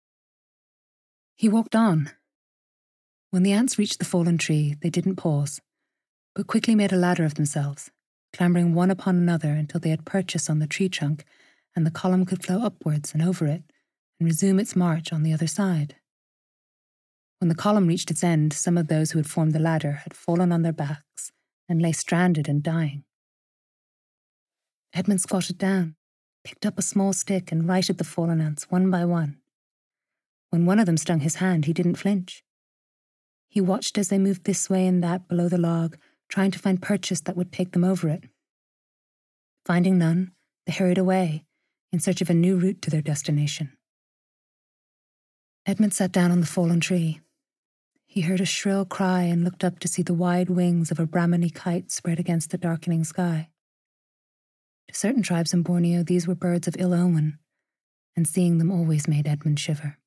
He walked on. When the ants reached the fallen tree, they didn't pause, but quickly made a ladder of themselves, clambering one upon another until they had purchase on the tree trunk, and the column could flow upwards and over it, and resume its march on the other side. When the column reached its end, some of those who had formed the ladder had fallen on their backs and lay stranded and dying. Edmund squatted down, picked up a small stick and righted the fallen ants one by one. When one of them stung his hand, he didn't flinch. He watched as they moved this way and that below the log, trying to find purchase that would take them over it. Finding none, they hurried away, in search of a new route to their destination. Edmund sat down on the fallen tree. He heard a shrill cry and looked up to see the wide wings of a Brahminy kite spread against the darkening sky. To certain tribes in Borneo, these were birds of ill omen, and seeing them always made Edmund shiver.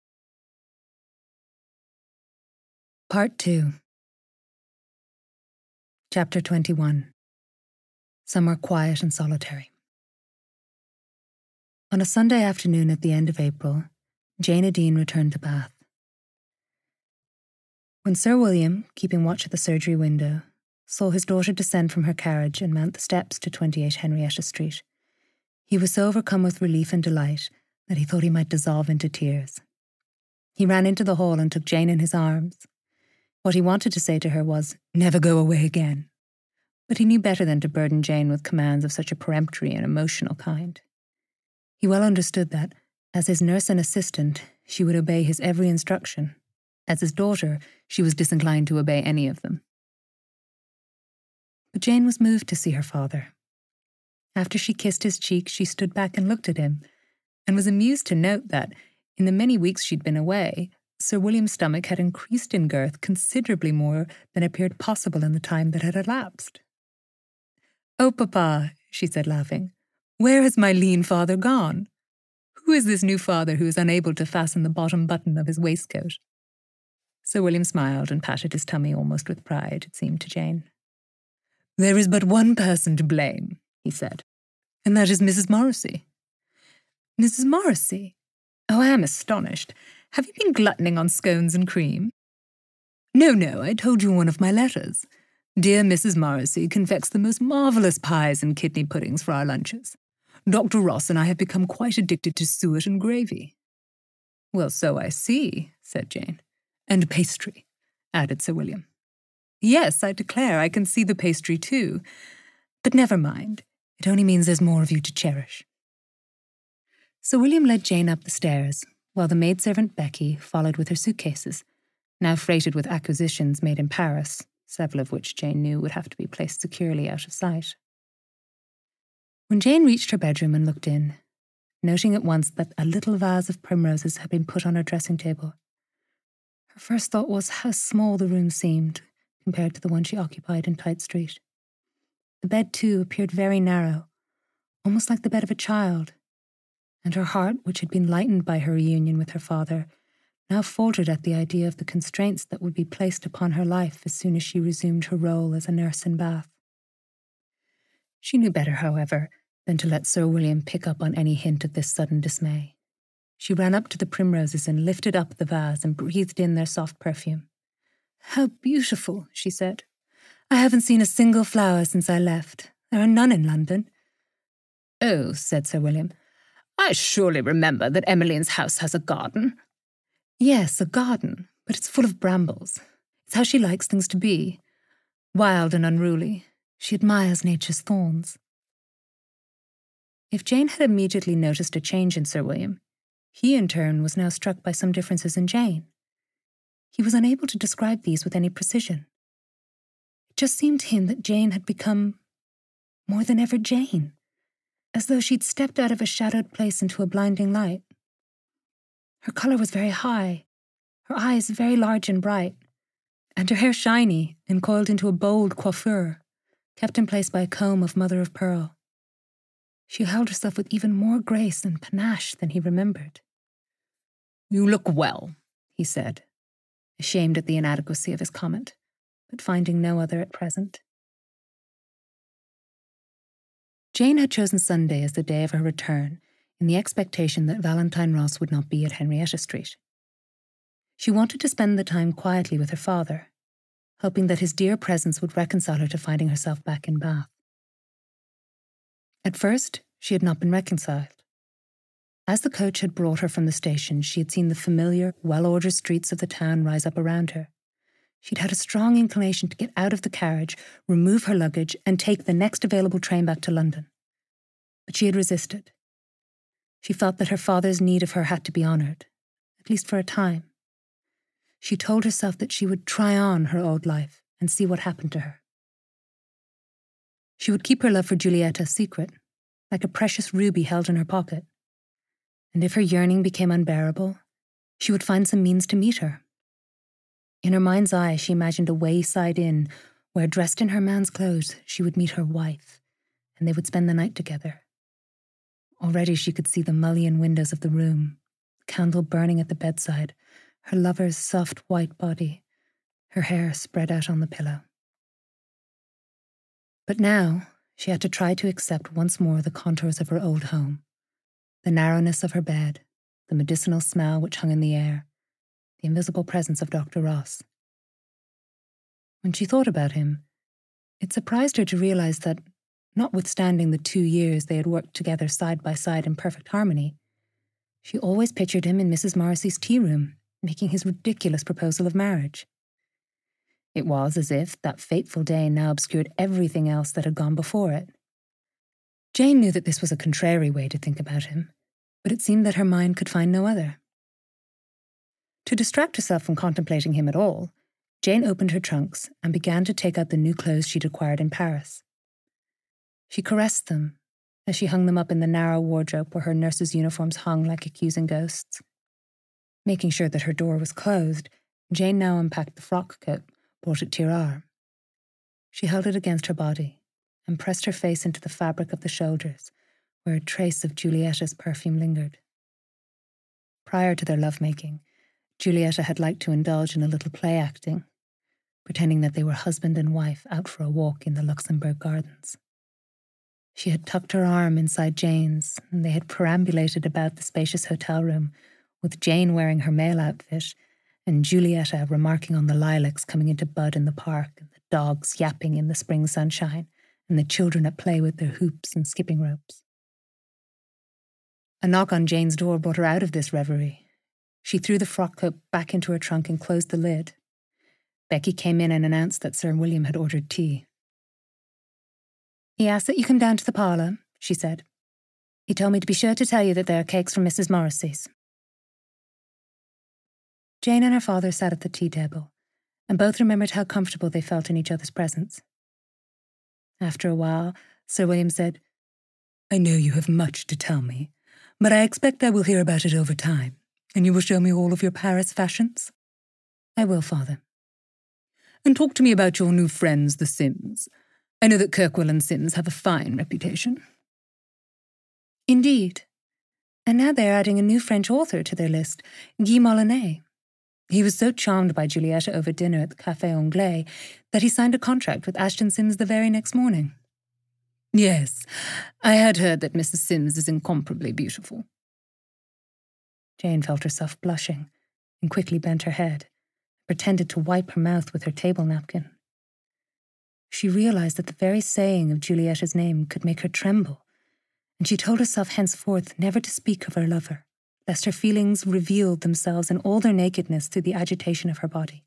Part two. Chapter twenty-one. Somewhere quiet and solitary. On a Sunday afternoon at the end of April, Jane Adine returned to Bath. When Sir William, keeping watch at the surgery window, saw his daughter descend from her carriage and mount the steps to twenty-eight Henrietta Street, he was so overcome with relief and delight that he thought he might dissolve into tears. He ran into the hall and took Jane in his arms. What he wanted to say to her was, "Never go away again." But he knew better than to burden Jane with commands of such a peremptory and emotional kind. He well understood that, as his nurse and assistant, she would obey his every instruction. As his daughter, she was disinclined to obey any of them. But Jane was moved to see her father. After she kissed his cheek, she stood back and looked at him, and was amused to note that, in the many weeks she'd been away, Sir William's stomach had increased in girth considerably more than appeared possible in the time that had elapsed. "Oh, Papa," she said, laughing, "where has my lean father gone? Who is this new father who is unable to fasten the bottom button of his waistcoat?" Sir William smiled and patted his tummy almost with pride, it seemed to Jane. "There is but one person to blame," he said, "and that is Missus Morrissey." "Missus Morrissey? Oh, I am astonished. Have you been gluttoning on scones and cream?" "No, no, I told you in one of my letters. Dear Missus Morrissey confects the most marvellous pies and kidney puddings for our lunches. Doctor Ross and I have become quite addicted to suet and gravy." "Well, so I see," said Jane. "And pastry," added Sir William. "Yes, I declare I can see the pastry too. But never mind, it only means there's more of you to cherish." Sir William led Jane up the stairs, while the maidservant Becky followed with her suitcases, now freighted with acquisitions made in Paris, several of which Jane knew would have to be placed securely out of sight. When Jane reached her bedroom and looked in, noting at once that a little vase of primroses had been put on her dressing table, her first thought was how small the room seemed compared to the one she occupied in Tite Street. The bed, too, appeared very narrow, almost like the bed of a child, and her heart, which had been lightened by her reunion with her father, now faltered at the idea of the constraints that would be placed upon her life as soon as she resumed her role as a nurse in Bath. She knew better, however, than to let Sir William pick up on any hint of this sudden dismay. She ran up to the primroses and lifted up the vase and breathed in their soft perfume. "How beautiful," she said. "I haven't seen a single flower since I left. There are none in London." "Oh," said Sir William, "I surely remember that Emmeline's house has a garden." "Yes, a garden, but it's full of brambles. It's how she likes things to be. Wild and unruly. She admires nature's thorns." If Jane had immediately noticed a change in Sir William, he in turn was now struck by some differences in Jane. He was unable to describe these with any precision. It just seemed to him that Jane had become more than ever Jane, as though she'd stepped out of a shadowed place into a blinding light. Her colour was very high, her eyes very large and bright, and her hair shiny and coiled into a bold coiffure, kept in place by a comb of mother of pearl. She held herself with even more grace and panache than he remembered. "You look well," he said, ashamed at the inadequacy of his comment, but finding no other at present. Jane had chosen Sunday as the day of her return, in the expectation that Valentine Ross would not be at Henrietta Street. She wanted to spend the time quietly with her father, hoping that his dear presence would reconcile her to finding herself back in Bath. At first, she had not been reconciled. As the coach had brought her from the station, she had seen the familiar, well-ordered streets of the town rise up around her. She'd had a strong inclination to get out of the carriage, remove her luggage, and take the next available train back to London. But she had resisted. She felt that her father's need of her had to be honoured, at least for a time. She told herself that she would try on her old life and see what happened to her. She would keep her love for Giulietta a secret, like a precious ruby held in her pocket. And if her yearning became unbearable, she would find some means to meet her. In her mind's eye, she imagined a wayside inn where, dressed in her man's clothes, she would meet her wife, and they would spend the night together. Already she could see the mullion windows of the room, the candle burning at the bedside, her lover's soft white body, her hair spread out on the pillow. But now she had to try to accept once more the contours of her old home, the narrowness of her bed, the medicinal smell which hung in the air, the invisible presence of Doctor Ross. When she thought about him, it surprised her to realize that, notwithstanding the two years they had worked together side by side in perfect harmony, she always pictured him in Missus Morrissey's tea room, making his ridiculous proposal of marriage. It was as if that fateful day now obscured everything else that had gone before it. Jane knew that this was a contrary way to think about him, but it seemed that her mind could find no other. To distract herself from contemplating him at all, Jane opened her trunks and began to take out the new clothes she'd acquired in Paris. She caressed them as she hung them up in the narrow wardrobe where her nurse's uniforms hung like accusing ghosts. Making sure that her door was closed, Jane now unpacked the frock coat bought at Tirard. She held it against her body and pressed her face into the fabric of the shoulders, where a trace of Giulietta's perfume lingered. Prior to their lovemaking, Giulietta had liked to indulge in a little play acting, pretending that they were husband and wife out for a walk in the Luxembourg Gardens. She had tucked her arm inside Jane's, and they had perambulated about the spacious hotel room, with Jane wearing her male outfit, and Giulietta remarking on the lilacs coming into bud in the park, and the dogs yapping in the spring sunshine, and the children at play with their hoops and skipping ropes. A knock on Jane's door brought her out of this reverie. She threw the frock coat back into her trunk and closed the lid. Becky came in and announced that Sir William had ordered tea. "He asked that you come down to the parlour," she said. "He told me to be sure to tell you that there are cakes from Missus Morrissey's." Jane and her father sat at the tea table, and both remembered how comfortable they felt in each other's presence. After a while, Sir William said, "I know you have much to tell me, but I expect I will hear about it over time, and you will show me all of your Paris fashions?" "I will, father." "And talk to me about your new friends, the Sims. I know that Kirkwall and Sims have a fine reputation. Indeed. And now they're adding a new French author to their list, Guy Molyneux. He was so charmed by Giulietta over dinner at the Café Anglais that he signed a contract with Ashton Sims the very next morning. Yes, I had heard that Missus Sims is incomparably beautiful. Jane felt herself blushing and quickly bent her head, pretended to wipe her mouth with her table napkin. She realized that the very saying of Giulietta's name could make her tremble, and she told herself henceforth never to speak of her lover, lest her feelings revealed themselves in all their nakedness through the agitation of her body.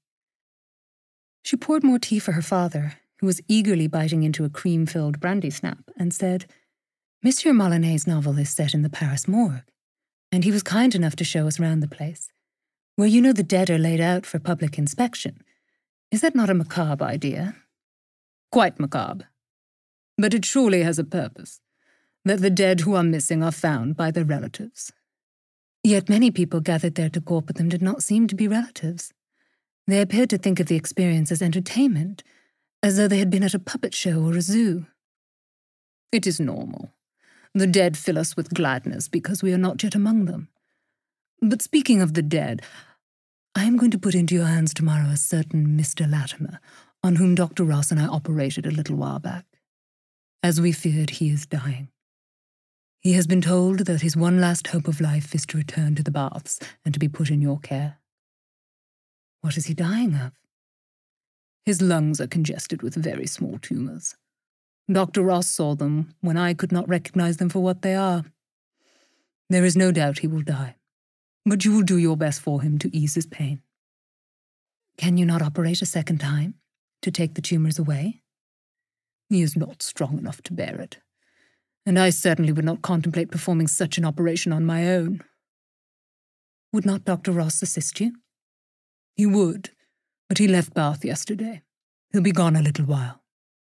She poured more tea for her father, who was eagerly biting into a cream-filled brandy snap, and said, Monsieur Molyneux's novel is set in the Paris morgue, and he was kind enough to show us round the place, where you know the dead are laid out for public inspection. Is that not a macabre idea? Quite macabre. But it surely has a purpose, that the dead who are missing are found by their relatives. Yet many people gathered there to gawp at them did not seem to be relatives. They appeared to think of the experience as entertainment, as though they had been at a puppet show or a zoo. It is normal. The dead fill us with gladness because we are not yet among them. But speaking of the dead, I am going to put into your hands tomorrow a certain Mister Latimer, on whom Doctor Ross and I operated a little while back. As we feared, he is dying. He has been told that his one last hope of life is to return to the baths and to be put in your care. What is he dying of? His lungs are congested with very small tumours. Doctor Ross saw them when I could not recognize them for what they are. There is no doubt he will die, but you will do your best for him to ease his pain. Can you not operate a second time, to take the tumours away? He is not strong enough to bear it, and I certainly would not contemplate performing such an operation on my own. Would not Doctor Ross assist you? He would, but he left Bath yesterday. He'll be gone a little while.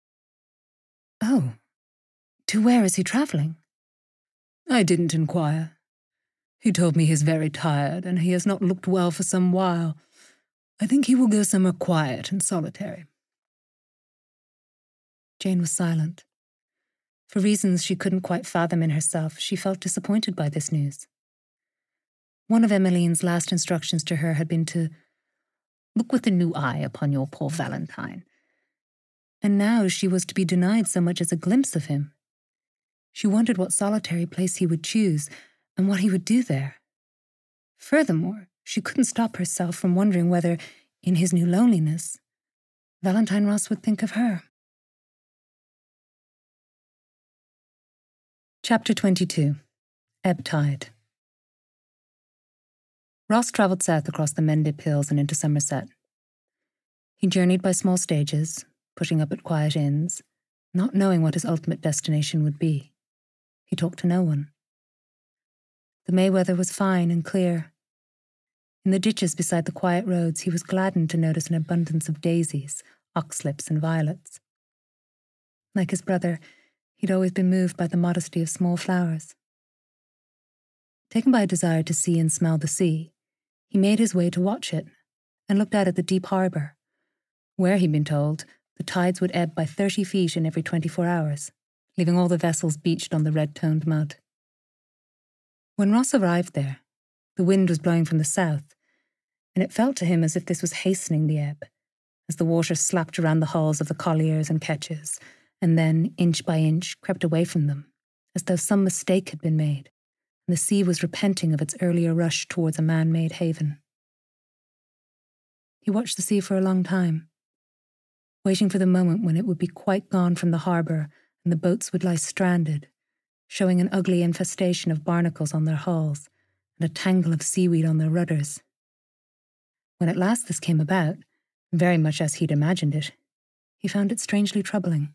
Oh, to where is he travelling? I didn't inquire. He told me he's very tired, and he has not looked well for some while. I think he will go somewhere quiet and solitary. Jane was silent. For reasons she couldn't quite fathom in herself, she felt disappointed by this news. One of Emmeline's last instructions to her had been to look with a new eye upon your poor Valentine. And now she was to be denied so much as a glimpse of him. She wondered what solitary place he would choose and what he would do there. Furthermore, she couldn't stop herself from wondering whether, in his new loneliness, Valentine Ross would think of her. Chapter twenty-two. Ebb Tide. Ross travelled south across the Mendip Hills and into Somerset. He journeyed by small stages, putting up at quiet inns, not knowing what his ultimate destination would be. He talked to no one. The May weather was fine and clear. In the ditches beside the quiet roads, he was gladdened to notice an abundance of daisies, oxlips, and violets. Like his brother, he'd always been moved by the modesty of small flowers. Taken by a desire to see and smell the sea, he made his way to watch it and looked out at the deep harbour, where, he'd been told, the tides would ebb by thirty feet in every twenty-four hours, leaving all the vessels beached on the red-toned mud. When Ross arrived there, the wind was blowing from the south, and it felt to him as if this was hastening the ebb, as the water slapped around the hulls of the colliers and ketches, and then, inch by inch, crept away from them, as though some mistake had been made, and the sea was repenting of its earlier rush towards a man-made haven. He watched the sea for a long time, waiting for the moment when it would be quite gone from the harbour and the boats would lie stranded, showing an ugly infestation of barnacles on their hulls and a tangle of seaweed on their rudders. When at last this came about, very much as he'd imagined it, he found it strangely troubling.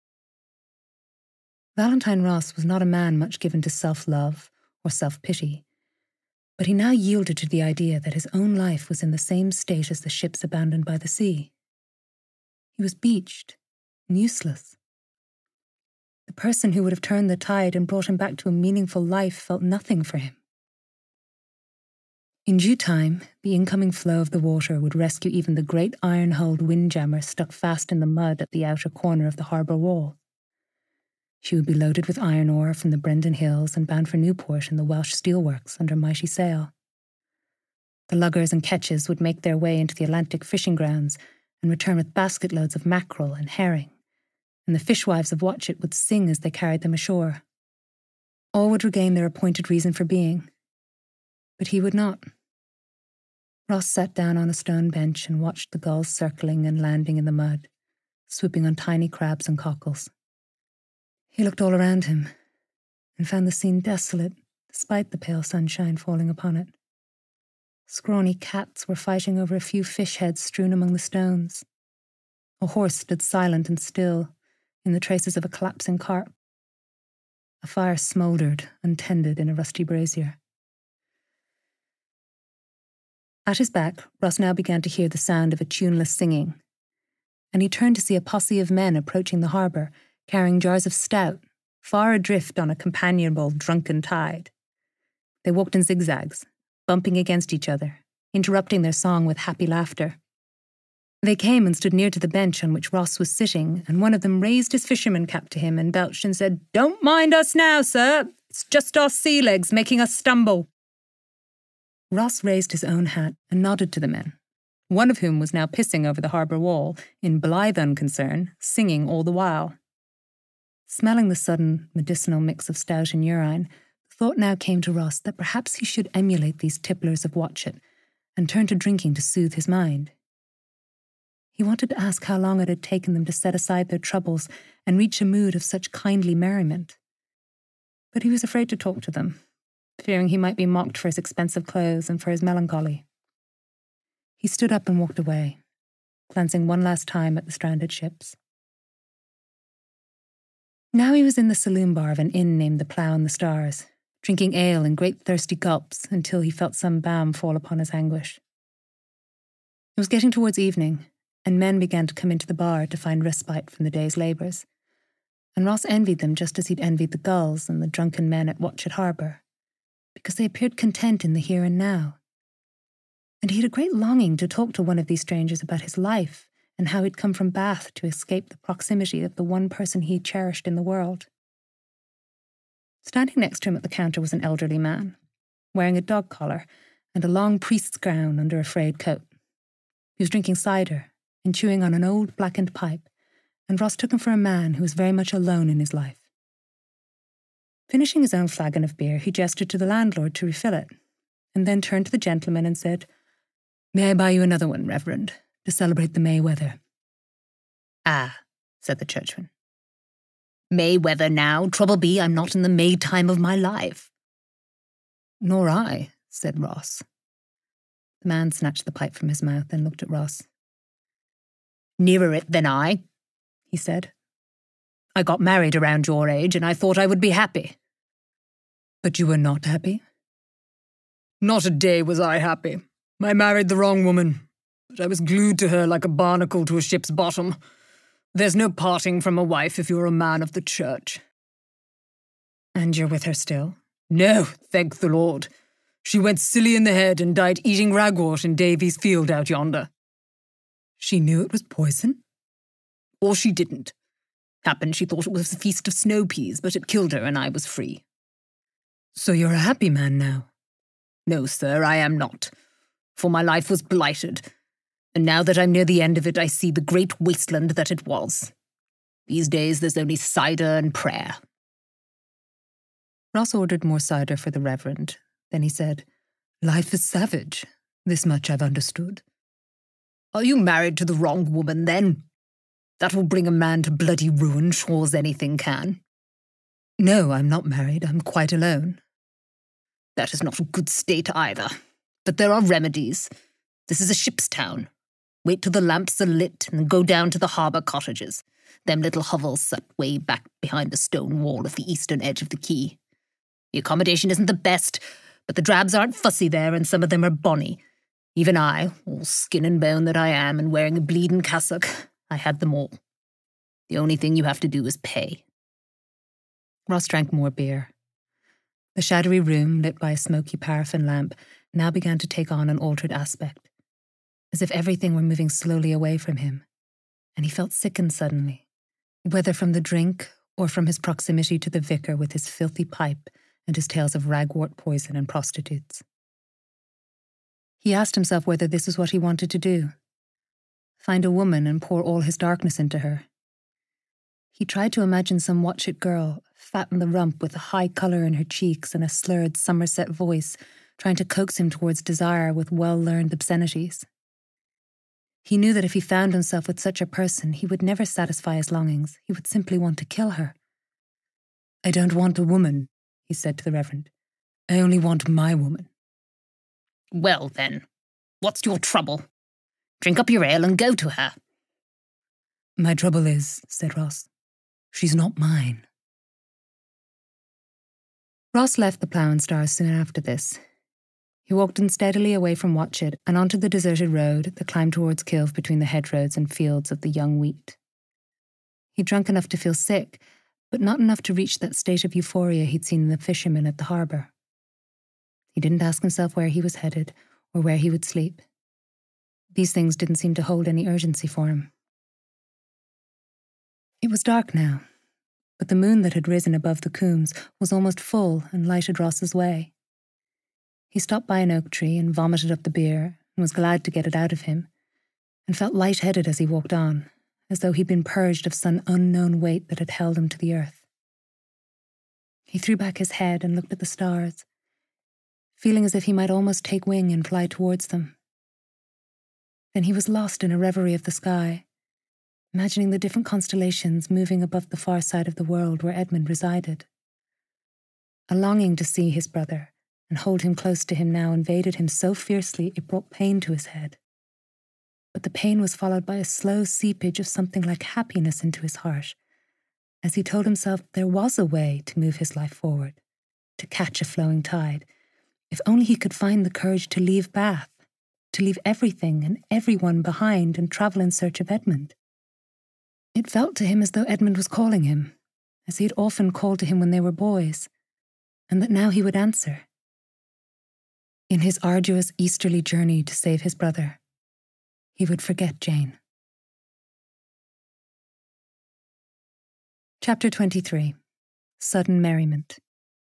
Valentine Ross was not a man much given to self-love or self-pity, but he now yielded to the idea that his own life was in the same state as the ships abandoned by the sea. He was beached and useless. The person who would have turned the tide and brought him back to a meaningful life felt nothing for him. In due time, the incoming flow of the water would rescue even the great iron-hulled windjammer stuck fast in the mud at the outer corner of the harbour wall. She would be loaded with iron ore from the Brendan Hills and bound for Newport in the Welsh steelworks under mighty sail. The luggers and ketches would make their way into the Atlantic fishing grounds and return with basket loads of mackerel and herring, and the fishwives of Watchet would sing as they carried them ashore. All would regain their appointed reason for being. But he would not. Ross sat down on a stone bench and watched the gulls circling and landing in the mud, swooping on tiny crabs and cockles. He looked all around him and found the scene desolate despite the pale sunshine falling upon it. Scrawny cats were fighting over a few fish heads strewn among the stones. A horse stood silent and still in the traces of a collapsing carp. A fire smouldered, untended, in a rusty brazier. At his back, Ross now began to hear the sound of a tuneless singing, and he turned to see a posse of men approaching the harbour, carrying jars of stout, far adrift on a companionable, drunken tide. They walked in zigzags, bumping against each other, interrupting their song with happy laughter. They came and stood near to the bench on which Ross was sitting, and one of them raised his fisherman cap to him and belched and said, "Don't mind us now, sir. It's just our sea legs making us stumble." Ross raised his own hat and nodded to the men, one of whom was now pissing over the harbour wall, in blithe unconcern, singing all the while. Smelling the sudden medicinal mix of stout and urine, the thought now came to Ross that perhaps he should emulate these tipplers of Watchet and turn to drinking to soothe his mind. He wanted to ask how long it had taken them to set aside their troubles and reach a mood of such kindly merriment. But he was afraid to talk to them, fearing he might be mocked for his expensive clothes and for his melancholy. He stood up and walked away, glancing one last time at the stranded ships. Now he was in the saloon bar of an inn named the Plough and the Stars, drinking ale in great thirsty gulps until he felt some balm fall upon his anguish. It was getting towards evening, and men began to come into the bar to find respite from the day's labours, and Ross envied them just as he'd envied the gulls and the drunken men at Watchet Harbour, because they appeared content in the here and now. And he had a great longing to talk to one of these strangers about his life and how he'd come from Bath to escape the proximity of the one person he cherished in the world. Standing next to him at the counter was an elderly man, wearing a dog collar and a long priest's gown under a frayed coat. He was drinking cider and chewing on an old blackened pipe, and Ross took him for a man who was very much alone in his life. Finishing his own flagon of beer, he gestured to the landlord to refill it, and then turned to the gentleman and said, "May I buy you another one, Reverend, to celebrate the May weather?" "Ah," said the churchman. "May weather now? Trouble be, I'm not in the May time of my life." "Nor I," said Ross. The man snatched the pipe from his mouth and looked at Ross. "Nearer it than I," he said. "I got married around your age, and I thought I would be happy." "But you were not happy?" "Not a day was I happy. I married the wrong woman, but I was glued to her like a barnacle to a ship's bottom. There's no parting from a wife if you're a man of the church." "And you're with her still?" "No, thank the Lord. She went silly in the head and died eating ragwort in Davy's field out yonder." "She knew it was poison?" "Or she didn't. Happened she thought it was a feast of snow peas, but it killed her and I was free." "So you're a happy man now?" "No, sir, I am not. For my life was blighted, and now that I'm near the end of it, I see the great wasteland that it was. These days there's only cider and prayer." Ross ordered more cider for the Reverend. Then he said, "Life is savage. This much I've understood." "Are you married to the wrong woman, then? That will bring a man to bloody ruin, sure as anything can." "No, I'm not married. I'm quite alone." "That is not a good state either. But there are remedies. This is a ship's town. Wait till the lamps are lit and go down to the harbour cottages, them little hovels set way back behind the stone wall at the eastern edge of the quay. The accommodation isn't the best, but the drabs aren't fussy there and some of them are bonny. Even I, all skin and bone that I am and wearing a bleeding cassock, I had them all. The only thing you have to do is pay." Ross drank more beer. The shadowy room, lit by a smoky paraffin lamp, now began to take on an altered aspect, as if everything were moving slowly away from him, and he felt sickened suddenly, whether from the drink or from his proximity to the vicar with his filthy pipe and his tales of ragwort poison and prostitutes. He asked himself whether this was what he wanted to do. Find a woman and pour all his darkness into her. He tried to imagine some watchet girl, fat in the rump with a high colour in her cheeks and a slurred Somerset voice, trying to coax him towards desire with well-learned obscenities. He knew that if he found himself with such a person, he would never satisfy his longings. He would simply want to kill her. "I don't want a woman," he said to the Reverend. "I only want my woman." "Well, then, what's your trouble? Drink up your ale and go to her." "My trouble is," said Ross, "she's not mine." Ross left the Plough and Star soon after this. He walked unsteadily away from Watchet and onto the deserted road that climbed towards Kilve between the hedgerows and fields of the young wheat. He'd drunk enough to feel sick, but not enough to reach that state of euphoria he'd seen in the fishermen at the harbour. He didn't ask himself where he was headed or where he would sleep. These things didn't seem to hold any urgency for him. It was dark now, but the moon that had risen above the coombes was almost full and lighted Ross's way. He stopped by an oak tree and vomited up the beer and was glad to get it out of him, and felt light-headed as he walked on, as though he'd been purged of some unknown weight that had held him to the earth. He threw back his head and looked at the stars, feeling as if he might almost take wing and fly towards them. Then he was lost in a reverie of the sky, imagining the different constellations moving above the far side of the world where Edmund resided. A longing to see his brother and hold him close to him now invaded him so fiercely it brought pain to his head. But the pain was followed by a slow seepage of something like happiness into his heart, as he told himself there was a way to move his life forward, to catch a flowing tide, if only he could find the courage to leave Bath, to leave everything and everyone behind and travel in search of Edmund. It felt to him as though Edmund was calling him, as he had often called to him when they were boys, and that now he would answer. In his arduous easterly journey to save his brother, he would forget Jane. Chapter twenty-three. Sudden Merriment.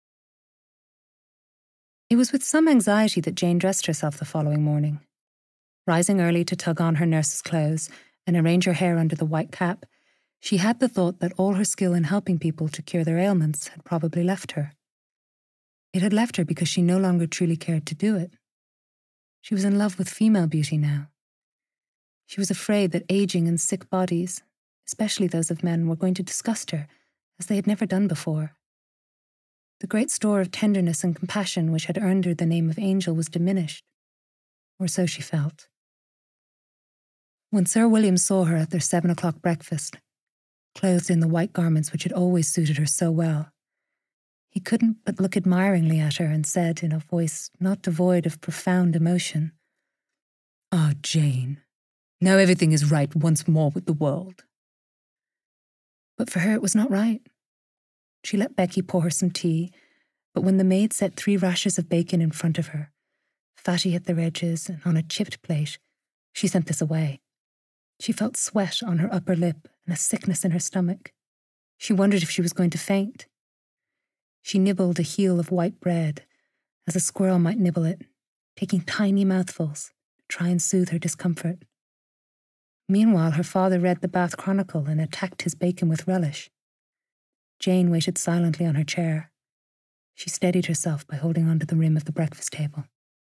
It was with some anxiety that Jane dressed herself the following morning. Rising early to tug on her nurse's clothes and arrange her hair under the white cap, she had the thought that all her skill in helping people to cure their ailments had probably left her. It had left her because she no longer truly cared to do it. She was in love with female beauty now. She was afraid that aging and sick bodies, especially those of men, were going to disgust her, as they had never done before. The great store of tenderness and compassion which had earned her the name of angel was diminished, or so she felt. When Sir William saw her at their seven o'clock breakfast, clothed in the white garments which had always suited her so well, he couldn't but look admiringly at her and said in a voice not devoid of profound emotion, "Ah, Jane, now everything is right once more with the world." But for her it was not right. She let Becky pour her some tea, but when the maid set three rashers of bacon in front of her, fatty at their edges and on a chipped plate, she sent this away. She felt sweat on her upper lip and a sickness in her stomach. She wondered if she was going to faint. She nibbled a heel of white bread, as a squirrel might nibble it, taking tiny mouthfuls to try and soothe her discomfort. Meanwhile, her father read the Bath Chronicle and attacked his bacon with relish. Jane waited silently on her chair. She steadied herself by holding onto the rim of the breakfast table.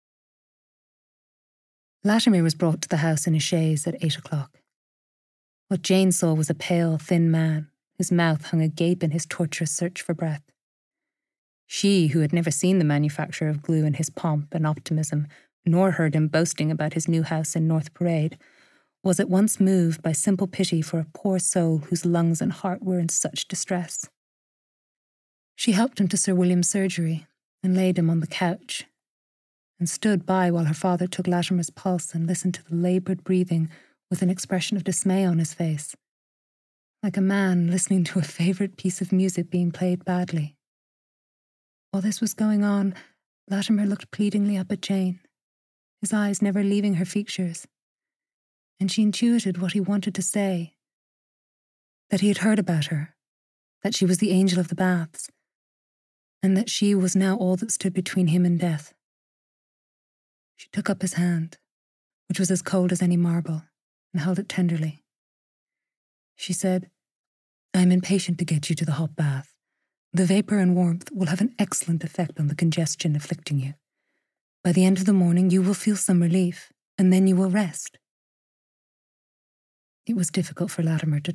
Latimer was brought to the house in a chaise at eight o'clock. What Jane saw was a pale, thin man, whose mouth hung agape in his torturous search for breath. She, who had never seen the manufacturer of glue in his pomp and optimism, nor heard him boasting about his new house in North Parade, was at once moved by simple pity for a poor soul whose lungs and heart were in such distress. She helped him to Sir William's surgery and laid him on the couch, and stood by while her father took Latimer's pulse and listened to the laboured breathing with an expression of dismay on his face, like a man listening to a favourite piece of music being played badly. While this was going on, Latimer looked pleadingly up at Jane, his eyes never leaving her features, and she intuited what he wanted to say, that he had heard about her, that she was the angel of the baths, and that she was now all that stood between him and death. She took up his hand, which was as cold as any marble, and held it tenderly. She said, "I am impatient to get you to the hot bath. The vapor and warmth will have an excellent effect on the congestion afflicting you. By the end of the morning you will feel some relief, and then you will rest." It was difficult for Latimer to